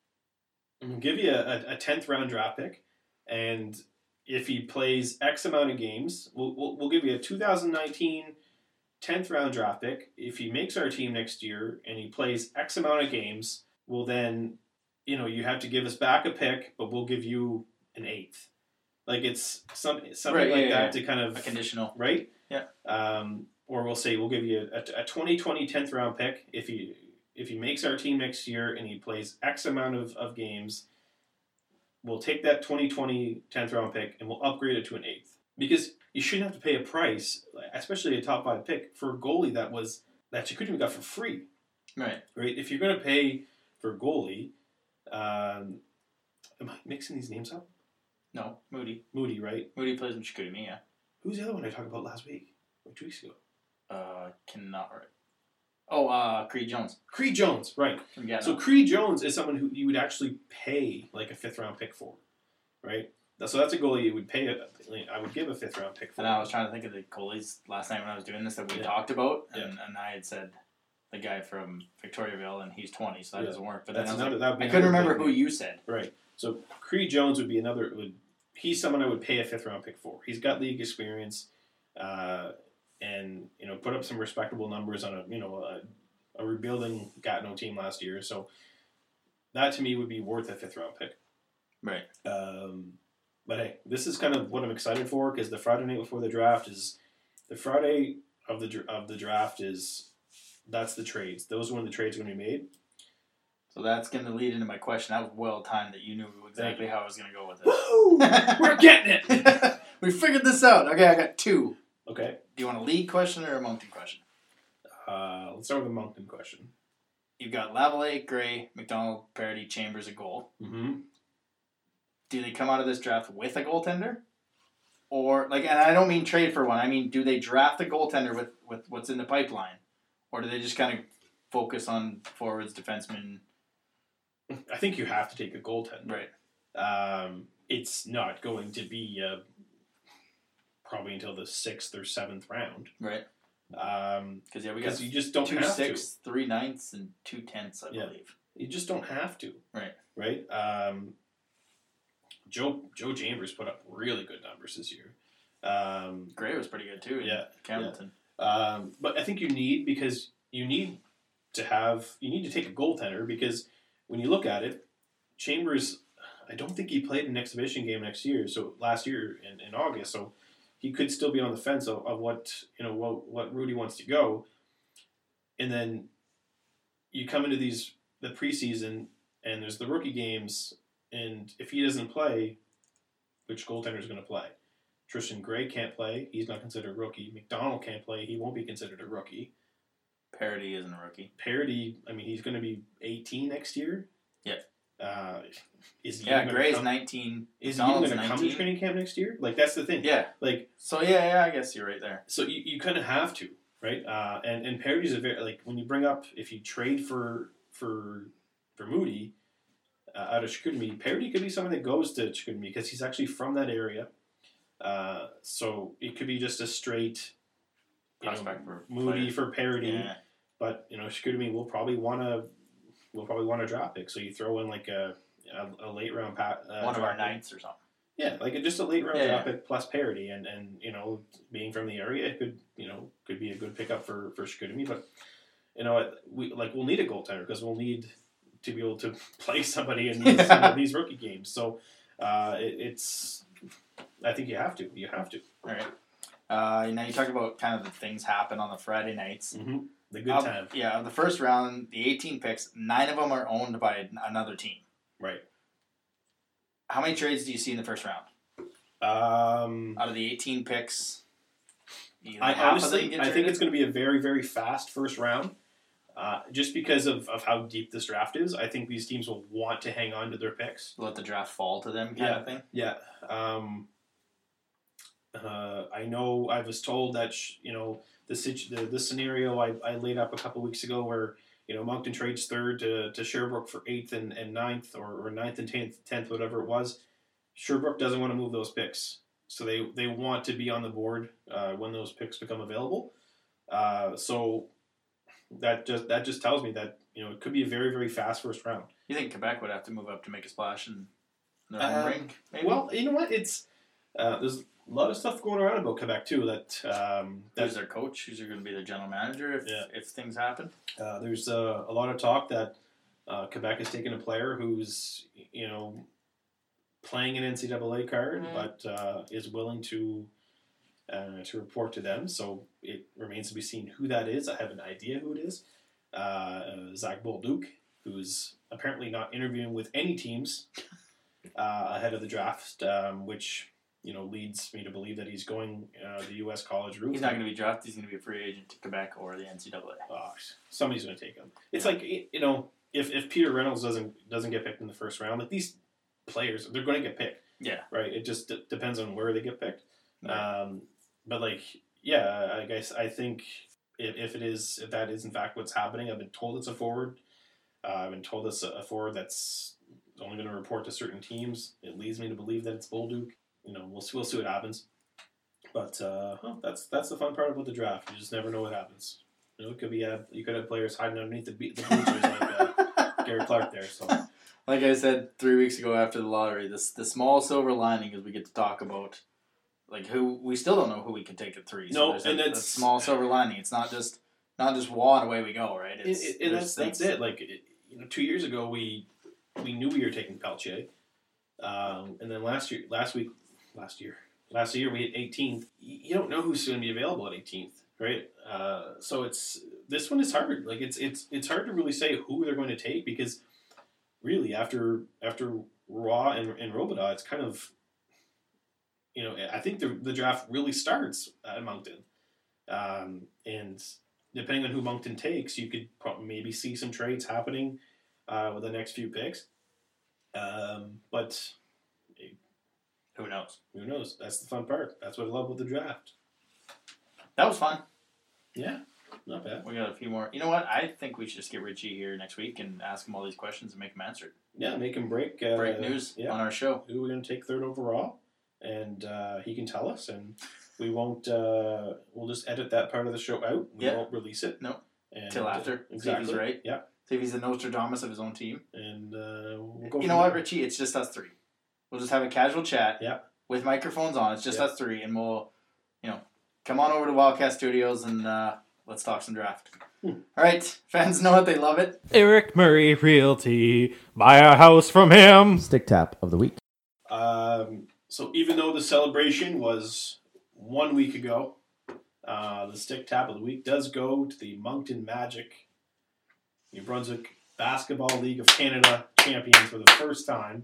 I'm gonna give you a, a tenth round draft pick, and if he plays X amount of games, we'll we'll, we'll give you a two thousand nineteen tenth round draft pick. If he makes our team next year and he plays X amount of games, we'll then, you know, you have to give us back a pick, but we'll give you an eighth. Like it's some something Right, like yeah, that yeah. to kind of A conditional. right? Yeah. Um, or we'll say we'll give you a, a twenty twenty tenth round pick if he if he makes our team next year and he plays X amount of, of games. We'll take that twenty twenty tenth round pick and we'll upgrade it to an eighth because you shouldn't have to pay a price, especially a top five pick for a goalie that was that you couldn't have got for free. Right. Right? If you're going to pay for a goalie, um, am I mixing these names up? No, Moody. Moody, right? Moody plays in Chicoutimi, yeah. Who's the other one I talked about last week? Or two weeks ago? Uh, cannot right. Oh, uh, Creed Jones Creed Jones, right. from Gatineau. So Creed Jones is someone who you would actually pay like a fifth round pick for, right? So that's a goalie you would pay. A, I would give a fifth round pick for. And I was trying to think of the goalies last night when I was doing this that we Yeah. talked about, and, Yeah. and I had said the guy from Victoriaville, and he's twenty, so that Yeah. doesn't work. But then That's I was another. like, that would be I couldn't another remember big who name. you said. Right. So Creed Jones would be another. Would he's someone I would pay a fifth round pick for. He's got league experience, uh, and you know put up some respectable numbers on a you know a, a rebuilding Gatineau team last year. So that to me would be worth a fifth round pick. Right. Um, but hey, this is kind of what I'm excited for because the Friday night before the draft is the Friday of the dr- of the draft is that's the trades. Those are when the trades are going to be made. So that's going to lead into my question. That was well timed that you knew exactly how I was going to go with it. Woo! We're getting it. We figured this out. Okay, I got two. Okay. Do you want a league question or a Moncton question? Uh, let's start with the Moncton question. You've got Lavallee, Gray, McDonald, Parody, Chambers, a goal. Mm-hmm. do they come out of this draft with a goaltender? Or, like, and I don't mean trade for one. I mean, do they draft a goaltender with, with what's in the pipeline? Or do they just kind of focus on forwards, defensemen? I think you have to take a goaltender. Right. Um, it's not going to be uh, probably until the sixth or seventh round. Right. Um, Because, yeah, we got you just don't two have sixths, three ninths, and two tenths, I Yeah. believe. to. You just don't have to. Right. Right? Um, Joe Joe Chambers put up really good numbers this year. Um, Gray was pretty good, too, in Yeah, Hamilton. Um, but I think you need, because you need to have, you need to take a goaltender, because when you look at it, Chambers, I don't think he played an exhibition game next year, so last year in, in August, so he could still be on the fence of, of what, you know, what, what Rudy wants to go. And then you come into these, the preseason, and there's the rookie games, and if he doesn't play, which goaltender is going to play? Tristan Gray can't play. He's not considered a rookie. McDonald can't play. He won't be considered a rookie. Parody isn't a rookie. Parody, I mean, he's going to be eighteen next year. Yeah. Uh, is he Yeah, even gonna Gray's come, nineteen. Is he even McDonald's going to come to nineteen. training camp next year? Like, that's the thing. Yeah. Like, So, yeah, yeah, I guess you're right there. so you, you kind of have to, right? Uh, and and Parody's a very, like, when you bring up, if you trade for for for Moody uh, out of Chicoutimi, Parody could be someone that goes to Chicoutimi because he's actually from that area. Uh, so it could be just a straight you Prospect know, for Moody player. for Parody, Yeah. but you know Chicoutimi will probably want to will probably want a draft pick. So you throw in like a a, a late round pat, uh, One of our draft pick. ninths or something. Yeah, like a, just a late round Yeah, draft yeah. pick plus Parody, and, and you know being from the area, it could you know could be a good pickup for for Chicoutimi. But you know we like we'll need a goaltender because we'll need to be able to play somebody in these, Yeah. in these rookie games. So uh, it, it's I think you have to. You have to. All right. Uh, now you talk about kind of the things happen on the Friday nights. Mm-hmm. The good Of- time. Yeah, of the first round, the eighteen picks, nine of them are owned by another team. Right. How many trades do you see in the first round? Um, Out of the eighteen picks, either I half of them honestly, get I think traded? it's going to be a very, very fast first round. Uh, just because of, of how deep this draft is, I think these teams will want to hang on to their picks. let the draft fall to them, kind Yeah. of thing. Yeah. Um, uh, I know I was told that, sh- you know, the, situ- the the scenario I, I laid up a couple weeks ago where, you know, Moncton trades third to, to Sherbrooke for eighth and, and ninth or, or ninth and tenth, tenth, whatever it was. Sherbrooke doesn't want to move those picks. So they, they want to be on the board uh, when those picks become available. Uh, so that just that just tells me that, you know, it could be a very, very fast first round. You think Quebec would have to move up to make a splash in their Um, home rink? Maybe? Well, you know what? It's uh, there's a lot of stuff going around about Quebec too. That um, who's that their coach? Who's going to be their general manager if Yeah. if things happen? uh, there's uh, a lot of talk that uh, Quebec has taken a player who's you know playing an N C double A card, Mm. but uh, is willing to uh, to report to them. So it remains to be seen who that is. I have an idea who it is. Uh, uh, Zach Bolduc, who's apparently not interviewing with any teams uh, ahead of the draft, um, which you know leads me to believe that he's going uh, the U S college route. He's not going to be drafted. He's going to be a free agent to Quebec or the N C double A. Oh, somebody's going to take him. It's like you know, if, if Peter Reynolds doesn't doesn't get picked in the first round, like these players, they're going to get picked. Yeah. Right. It just d- depends on where they get picked. Right. Um, but like, yeah, I guess I think if, if it is if that is in fact what's happening, I've been told it's a forward. Uh, I've been told it's a, a forward that's only going to report to certain teams. It leads me to believe that it's Bolduc. You know, we'll see, we'll see what happens. But uh, huh, that's that's the fun part about the draft. You just never know what happens. You know, it could be uh, you could have players hiding underneath the, be- the bleachers like uh, Gary Clark there. So Like I said three weeks ago after the lottery, this the small silver lining is we get to talk about like who we still don't know who we can take at three. No, there's and a, a it's- small silver lining. It's not just not just wall and away we go, right? it, It's, it, and there's that's that's things- it. Like it, you know, two years ago we we knew we were taking Peltier, um, and then last year, last week, last year, last year we hit eighteenth. You don't know who's going to be available at eighteenth, right? Uh, so it's this one is hard. Like it's it's it's hard to really say who they're going to take because really after after Raw and and Robidas, it's kind of you know I think the the draft really starts at Moncton, um, and depending on who Moncton takes, you could probably maybe see some trades happening uh, with the next few picks. Um, but Who knows? Who knows? That's the fun part. That's what I love with the draft. That was fun. Yeah, not bad. We got a few more. You know what? I think we should just get Richie here next week and ask him all these questions and make him answer it. Yeah, make him break. Uh, Break news yeah. on our show. Who we're going to take third overall, and uh, he can tell us, and we won't. Uh, we'll just edit that part of the show out. We Yeah. won't release it. No. And, Till after. uh, See if exactly. he's right. Yeah, See if he's the Nostradamus of his own team. and uh, we'll go. You from know what, there. Richie? It's just us three. We'll just have a casual chat. Yeah. With microphones on. It's just Yeah. us three, and we'll, you know, come on over to Wildcat Studios and uh, let's talk some draft. Hmm. All right, fans know it. They love it. Eric Murray Realty. Buy a house from him. Stick tap of the week. Um, so even though the celebration was one week ago, uh, the stick tap of the week does go to the Moncton Magic, New Brunswick Basketball League of Canada champions for the first time.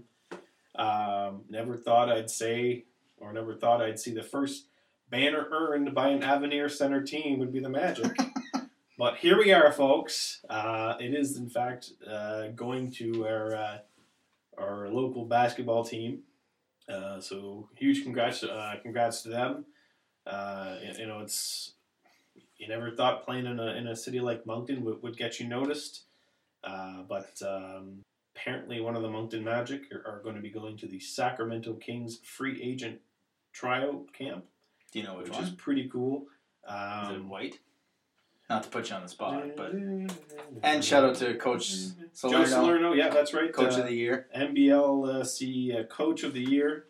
Um, never thought I'd say, or never thought I'd see the first banner earned by an Avenir Center team would be the Magic. But here we are, folks. Uh, it is, in fact, uh, going to our uh, our local basketball team. Uh, so huge congrats, uh, congrats to them. Uh, you, you know, it's you never thought playing in a in a city like Moncton would, would get you noticed, uh, but um, apparently one of the Moncton Magic are, are going to be going to the Sacramento Kings free agent tryout camp, Do you know which which one? is pretty cool. Is it Um, white? Not to put you on the spot, but and and shout out to Coach Joe Salerno, Salerno, yeah, that's right. Coach uh, of the Year. N B L C uh, Coach of the Year,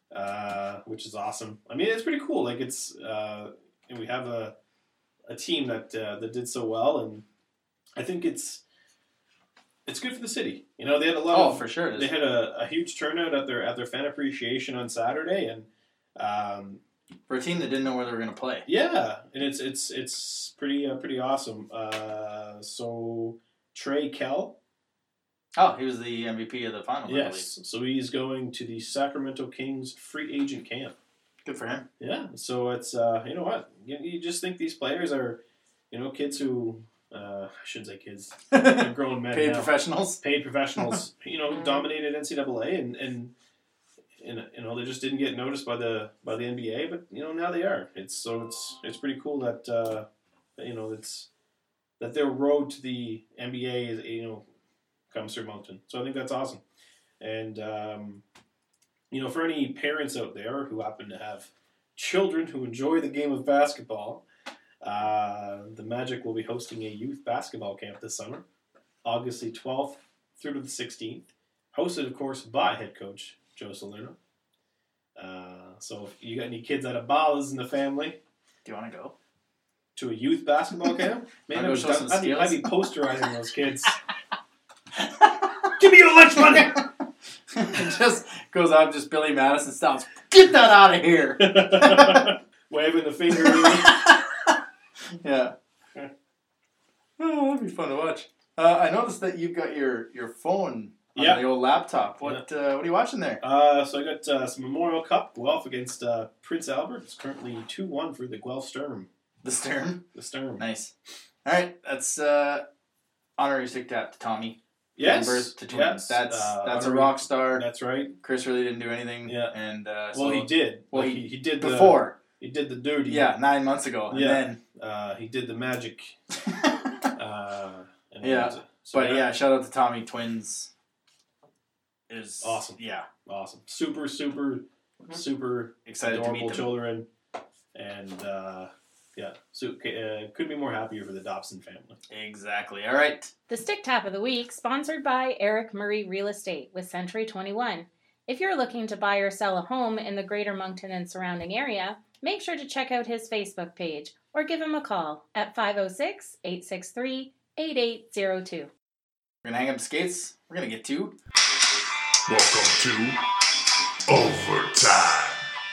uh, which is awesome. I mean, it's pretty cool. Like it's, uh, and we have a a team that uh, that did so well, and I think it's it's good for the city. You know, they had a lot Oh, of for sure. It they is. had a, a huge turnout at their at their fan appreciation on Saturday, and um, For a team that didn't know where they were going to play. yeah, and it's it's it's pretty uh, pretty awesome. Uh, so Trey Kell. Oh, he was the M V P of the final. I believe. Yes, so he's going to the Sacramento Kings free agent camp. Good for him. Yeah, so it's uh, you know what you, you just think these players are, you know, kids who uh, I shouldn't say kids, they're grown men, Paid now. professionals. paid professionals, you know, who dominated N C double A and and and you know they just didn't get noticed by the by the N B A, but you know now they are. It's so it's it's pretty cool that uh, you know it's that their road to the N B A is you know comes through Moncton. So I think that's awesome, and um, you know for any parents out there who happen to have children who enjoy the game of basketball, uh, the Magic will be hosting a youth basketball camp this summer, August the twelfth through to the sixteenth, hosted of course by head coach Joe Salerno. Uh, so if you got any kids out of Ballas in the family Do you want to go? to a youth basketball camp, man, I'll I go would, show some I'd, be, I'd skills. be posterizing those kids. Give me your lunch money! It just goes out, just Billy Madison styles. Get that out of here. Waving the finger. Yeah. Oh, that'd be fun to watch. Uh, I noticed that you've got your, your phone on Yeah. the old laptop. What uh, what are you watching there? Uh, so I got uh, some Memorial Cup Guelph against uh, Prince Albert. It's currently two one for the Guelph Sturm. The Stern. The Sturm. Nice. All right, that's uh, honorary stick tap to Tommy. Yes. Giving birth to twins. Yes. That's Uh, that's a honorary- rock star. That's right. Chris really didn't do anything. Yeah. And uh, Well, so he did. well, Like, he- he, he did the, before. He did the dirty. Yeah, nine months ago. And Yeah. then, Uh, he did the magic. Uh, and Yeah. then- so but yeah, shout out to Tommy. Twins is Awesome. Yeah, Awesome. Super, super, super excited to adorable meet them. children. And uh, yeah, so uh, couldn't be more happier for the Dobson family. Exactly. All right. The Stick Tap of the Week, sponsored by Eric Murray Real Estate with Century twenty-one. If you're looking to buy or sell a home in the Greater Moncton and surrounding area, make sure to check out his Facebook page or give him a call at five oh six, eight six three, eight eight zero two. We're going to hang up skates. We're going to get to Welcome to Overtime.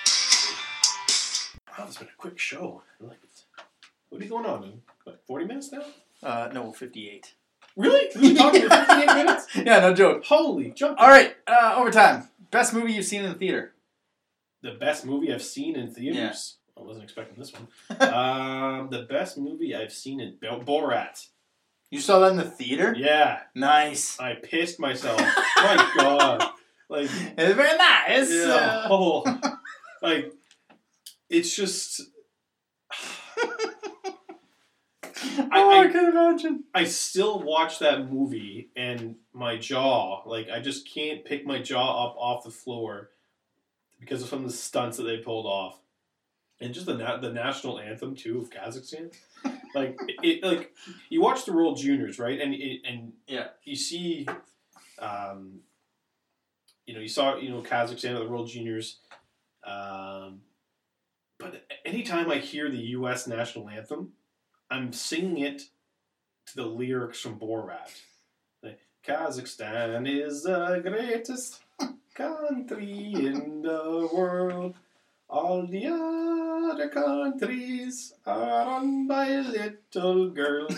Wow, it's been a quick show. I like it. What are you going on, dude? What, forty minutes now? uh, no, fifty-eight. Really? We've been talking for fifty-eight minutes? Yeah, no joke. Holy jump. All right, uh, overtime. Best movie you've seen in the theater? The best movie I've seen in theaters. I wasn't expecting this one. um, the best movie I've seen in Bo- Borat. You saw that in the theater? Yeah, Nice. I pissed myself. My God. Like, It's very nice. yeah, Uh, oh, like, it's just. oh, I, I can imagine. I still watch that movie and my jaw, like, I just can't pick my jaw up off the floor because of some of the stunts that they pulled off. And just the na- the national anthem, too, of Kazakhstan. Like, it, it, like you watch the World Juniors, right? And it, and Yeah. you see, um, you know, you saw, you know, Kazakhstan at the World Juniors. Um, but anytime I hear the U S national anthem, I'm singing it to the lyrics from Borat. Like, Kazakhstan is the greatest country in the world. All the other countries are run by little girls.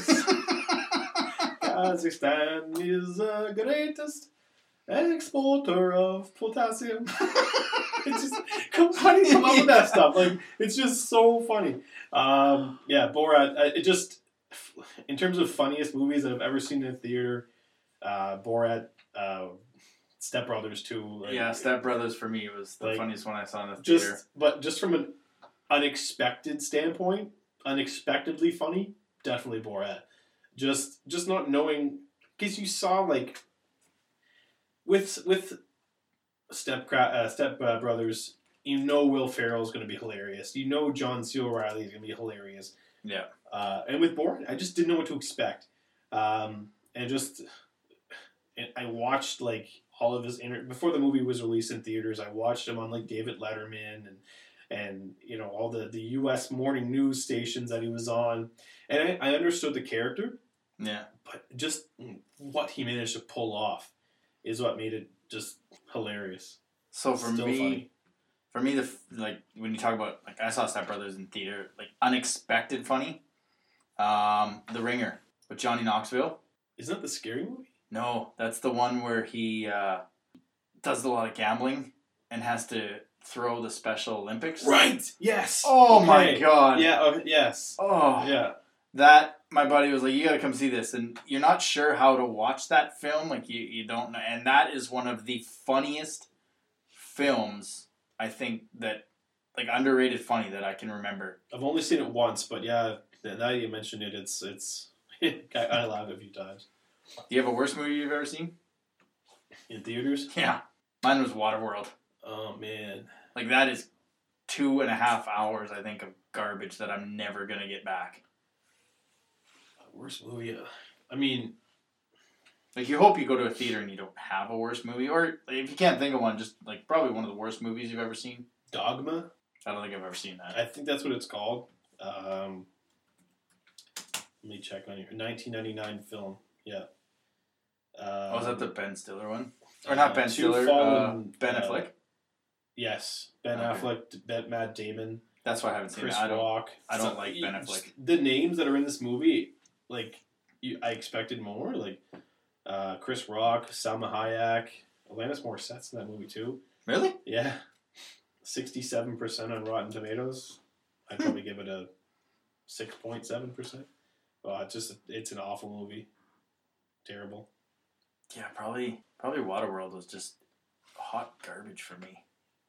Kazakhstan is the greatest exporter of potassium. It's just, how do you come up with that stuff? Like, it's just so funny. Um, yeah, Borat. uh, It just, in terms of funniest movies that I've ever seen in a theater, uh, Borat, uh, Step Brothers too. Like, Yeah, Step Brothers for me was the Like, funniest one I saw in the theater. just, but just from an unexpected standpoint, unexpectedly funny, definitely Borat. Just, just not knowing, because you saw like, with with Step uh, Step uh, Brothers, you know Will Ferrell is going to be hilarious. You know John C. Reilly is going to be hilarious. Yeah. Uh, and with Borat, I just didn't know what to expect. Um, and just, and I watched like all of his inter- before the movie was released in theaters. I watched him on like David Letterman and and you know all the, the U S morning news stations that he was on, and I, I understood the character. Yeah. But just what he managed to pull off is what made it just hilarious. So for Still me, funny. for me, the f- like when you talk about like I saw Step Brothers in theater, like unexpected funny. Um, The Ringer with Johnny Knoxville. Isn't that the scary movie? No, that's the one where he uh, does a lot of gambling and has to throw the Special Olympics. Right. Yes. Oh my Okay. god. Yeah. Uh, yes. Oh. Yeah. That my buddy was like, you gotta come see this, and you're not sure how to watch that film, like you, you don't know, and that is one of the funniest films I think that like underrated funny that I can remember. I've only seen it once, but yeah, now that you mentioned it, it's it's. I, I laughed a few times Do you have a worst movie you've ever seen? in theaters. Yeah, mine was Waterworld. Oh man. Like that is two and a half hours I think of garbage that I'm never gonna get back. Worst movie. Uh, I mean, Like you hope you go to a theater and you don't have a worst movie, or if you can't think of one, just like probably one of the worst movies you've ever seen. Dogma. I don't think I've ever seen that. I think that's what it's called. Um, let me check on your nineteen ninety-nine film. Yeah. Uh, oh, is that the Ben Stiller one? Or not Ben Two Stiller, Fallen, uh, Ben uh, Affleck. Yes, Ben Okay. Affleck, Ben, Matt Damon, That's why I haven't seen Chris it. I don't. Rock. I don't So, like you- Ben Affleck. The names that are in this movie, like you, I expected more. Like uh, Chris Rock, Salma Hayek, Alanis Morissette's in that movie too. Really? Yeah, sixty-seven percent on Rotten Tomatoes. I'd probably give it a six point seven percent. Well, it's just it's an awful movie. Terrible. Yeah, probably. Probably Waterworld was just hot garbage for me.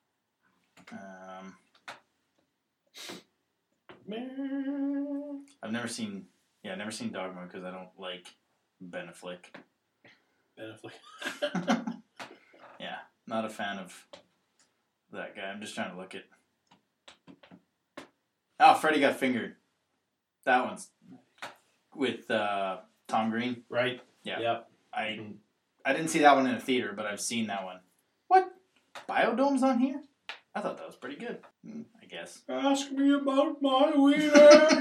Um, I've never seen. Yeah, I've never seen Dogma because I don't like Ben Affleck. Ben Affleck. Yeah, not a fan of that guy. I'm just trying to look at. Oh, Freddy Got Fingered. That one's with uh, Tom Green. Right. Yeah. Yep. I Mhm. I didn't see that one in a theater, but I've seen that one. What? Biodome's on here? I thought that was pretty good. Mm, I guess. Ask me about my wiener.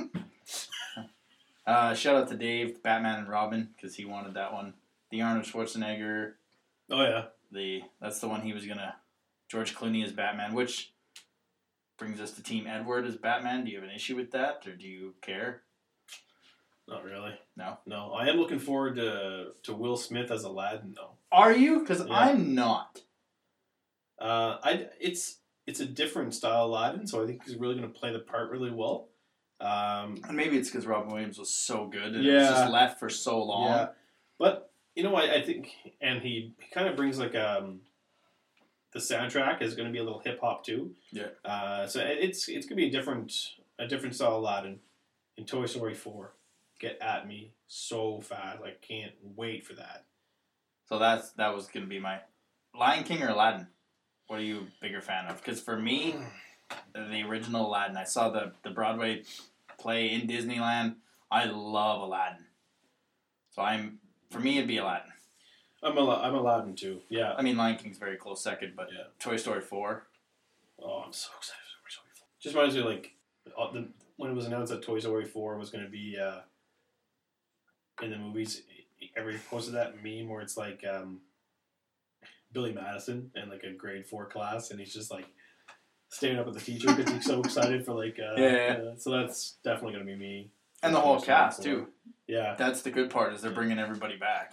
Uh, shout out to Dave, Batman and Robin, because he wanted that one. The Arnold Schwarzenegger. Oh yeah. The that's the one he was gonna. George Clooney as Batman, which brings us to Team Edward as Batman. Do you have an issue with that, or do you care? Not really. No. No. I am looking forward to to Will Smith as Aladdin though. Are you? Because Yeah. I'm not. Uh, I it's it's a different style Aladdin, so I think he's really going to play the part really well. Um, And maybe it's because Robin Williams was so good and it was Yeah. just left for so long. yeah, but you know, I, I think, and he, he kind of brings like um the soundtrack is going to be a little hip hop too. Yeah. Uh, so it- it's it's going to be a different a different style Aladdin in Toy Story four. Get at me so fast! I can't wait for that. So that's that was gonna be my Lion King or Aladdin. What are you a bigger fan of? Because for me, the original Aladdin, I saw the the Broadway play in Disneyland. I love Aladdin. So I'm for me it'd be Aladdin. I'm Al- I'm Aladdin too. Yeah. I mean Lion King's very close second, but Yeah. Toy Story four. Oh, I'm so excited for Toy Story four. Just reminds me like uh, the, when it was announced that Toy Story four was going to be uh, in the movies. Everybody posted that meme where it's like um, Billy Madison in like a grade four class, and he's just like staring up at the teacher because he's so excited for like uh, Yeah, yeah. uh, so that's definitely going to be me. And the for whole Toy Story cast four. too. Yeah. That's the good part is they're bringing everybody back.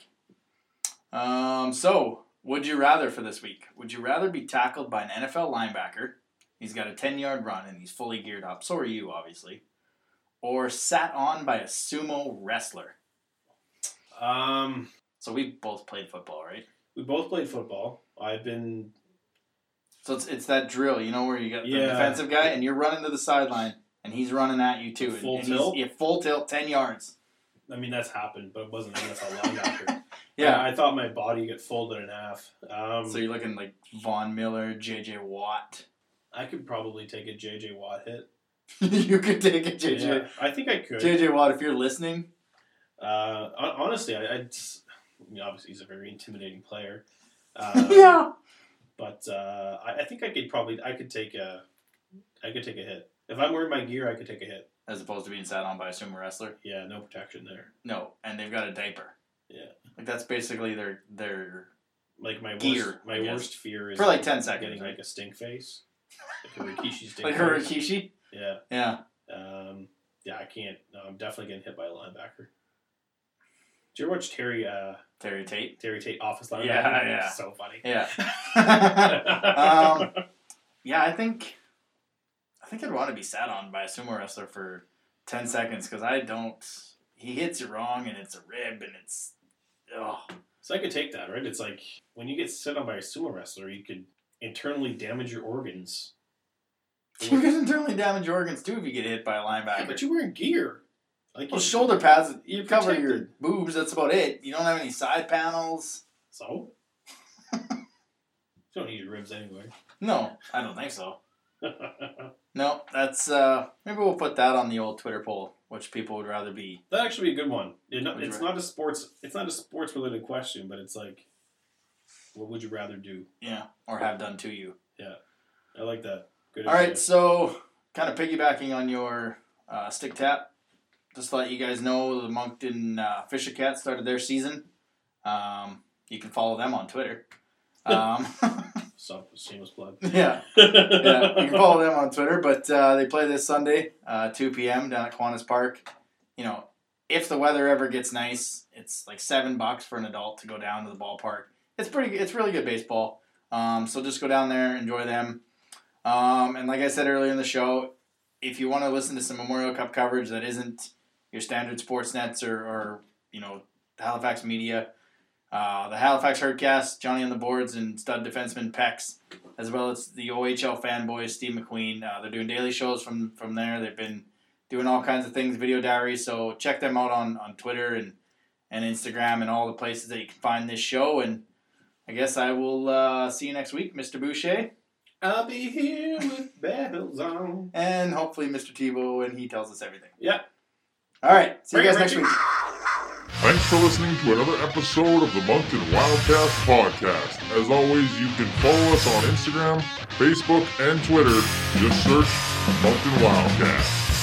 Um, so, would you rather for this week? Would you rather be tackled by an N F L linebacker? He's got a ten-yard run and he's fully geared up. So are you, obviously. Or sat on by a sumo wrestler? Um, So we both played football, right? we both played football. I've been So it's it's that drill, you know, where you got the Yeah. defensive guy and you're running to the sideline and he's running at you too. Full and tilt? He's, yeah, full tilt, ten yards. I mean, that's happened, but it wasn't an N F L linebacker. Yeah. I, I thought my body got folded in half. Um, So you're looking like Von Miller, J J Watt. I could probably take a J J Watt hit. You could take a J J. Yeah, I think I could. J J Watt, if you're listening. Uh, hon- honestly, I, I, just, I mean, obviously he's a very intimidating player. Um, Yeah. But uh, I, I think I could probably I could take a I could take a hit if I'm wearing my gear. I could take a hit. As opposed to being sat on by a sumo wrestler. Yeah, no protection there. No, and they've got a diaper. Yeah, Like that's basically their their like my Gear, worst, my I guess. worst fear is for like ten seconds. getting like a stink face, like a Rikishi stink Like face. Hirakishi. Yeah, Yeah. um, yeah, I can't. No, I'm definitely getting hit by a linebacker. Did you ever watch Terry uh, Terry Tate. Terry Tate Office Linebacker? Yeah, yeah. So funny. Yeah. um, yeah, I think I think I'd want to be sat on by a sumo wrestler for ten seconds because I don't. He hits it wrong and it's a rib and it's. Oh. So I could take that, right? It's like when you get sit on by a sumo wrestler, you could internally damage your organs. You can internally damage your organs too if you get hit by a linebacker. Yeah, but you're wearing gear. Like Well, you- shoulder pads, you you're cover protected. your boobs, that's about it. You don't have any side panels. So? You don't need your ribs anyway. No, I don't think so. No, that's, uh, maybe we'll put that on the old Twitter poll, which people would rather be. That'd actually be a good one. It no, Would you it's ra- not a sports. It's not a sports related question, but it's like, what would you rather do? Yeah, or have done to you. I like that. Good. All right, so kind of piggybacking on your uh, stick tap, just to let you guys know, the Moncton uh, Fisher Cats started their season. Um, you can follow them on Twitter. Um, So, shameless plug. yeah. Yeah, you can follow them on Twitter, but uh, they play this Sunday, uh, two p.m. down at Kiwanis Park. You know, if the weather ever gets nice, it's like seven bucks for an adult to go down to the ballpark. It's pretty. It's really good baseball. Um, so just go down there, enjoy them. Um, and like I said earlier in the show, if you want to listen to some Memorial Cup coverage that isn't your standard sports nets or, or you know, Halifax media, uh, the Halifax Herdcast, Johnny on the boards, and stud defenseman Pex, as well as the O H L fanboys, Steve McQueen. Uh, they're doing daily shows from, from there. They've been doing all kinds of things, video diaries. So check them out on, on Twitter and, and Instagram and all the places that you can find this show. And I guess I will uh, see you next week, Mister Boucher. I'll be here with bells on. And hopefully Mister Tebow, and he tells us everything. Yeah. All right. See you Bring guys it, next Richie. week. Thanks for listening to another episode of the Moncton Wildcast podcast. As always, you can follow us on Instagram, Facebook, and Twitter. Just search Moncton Wildcast.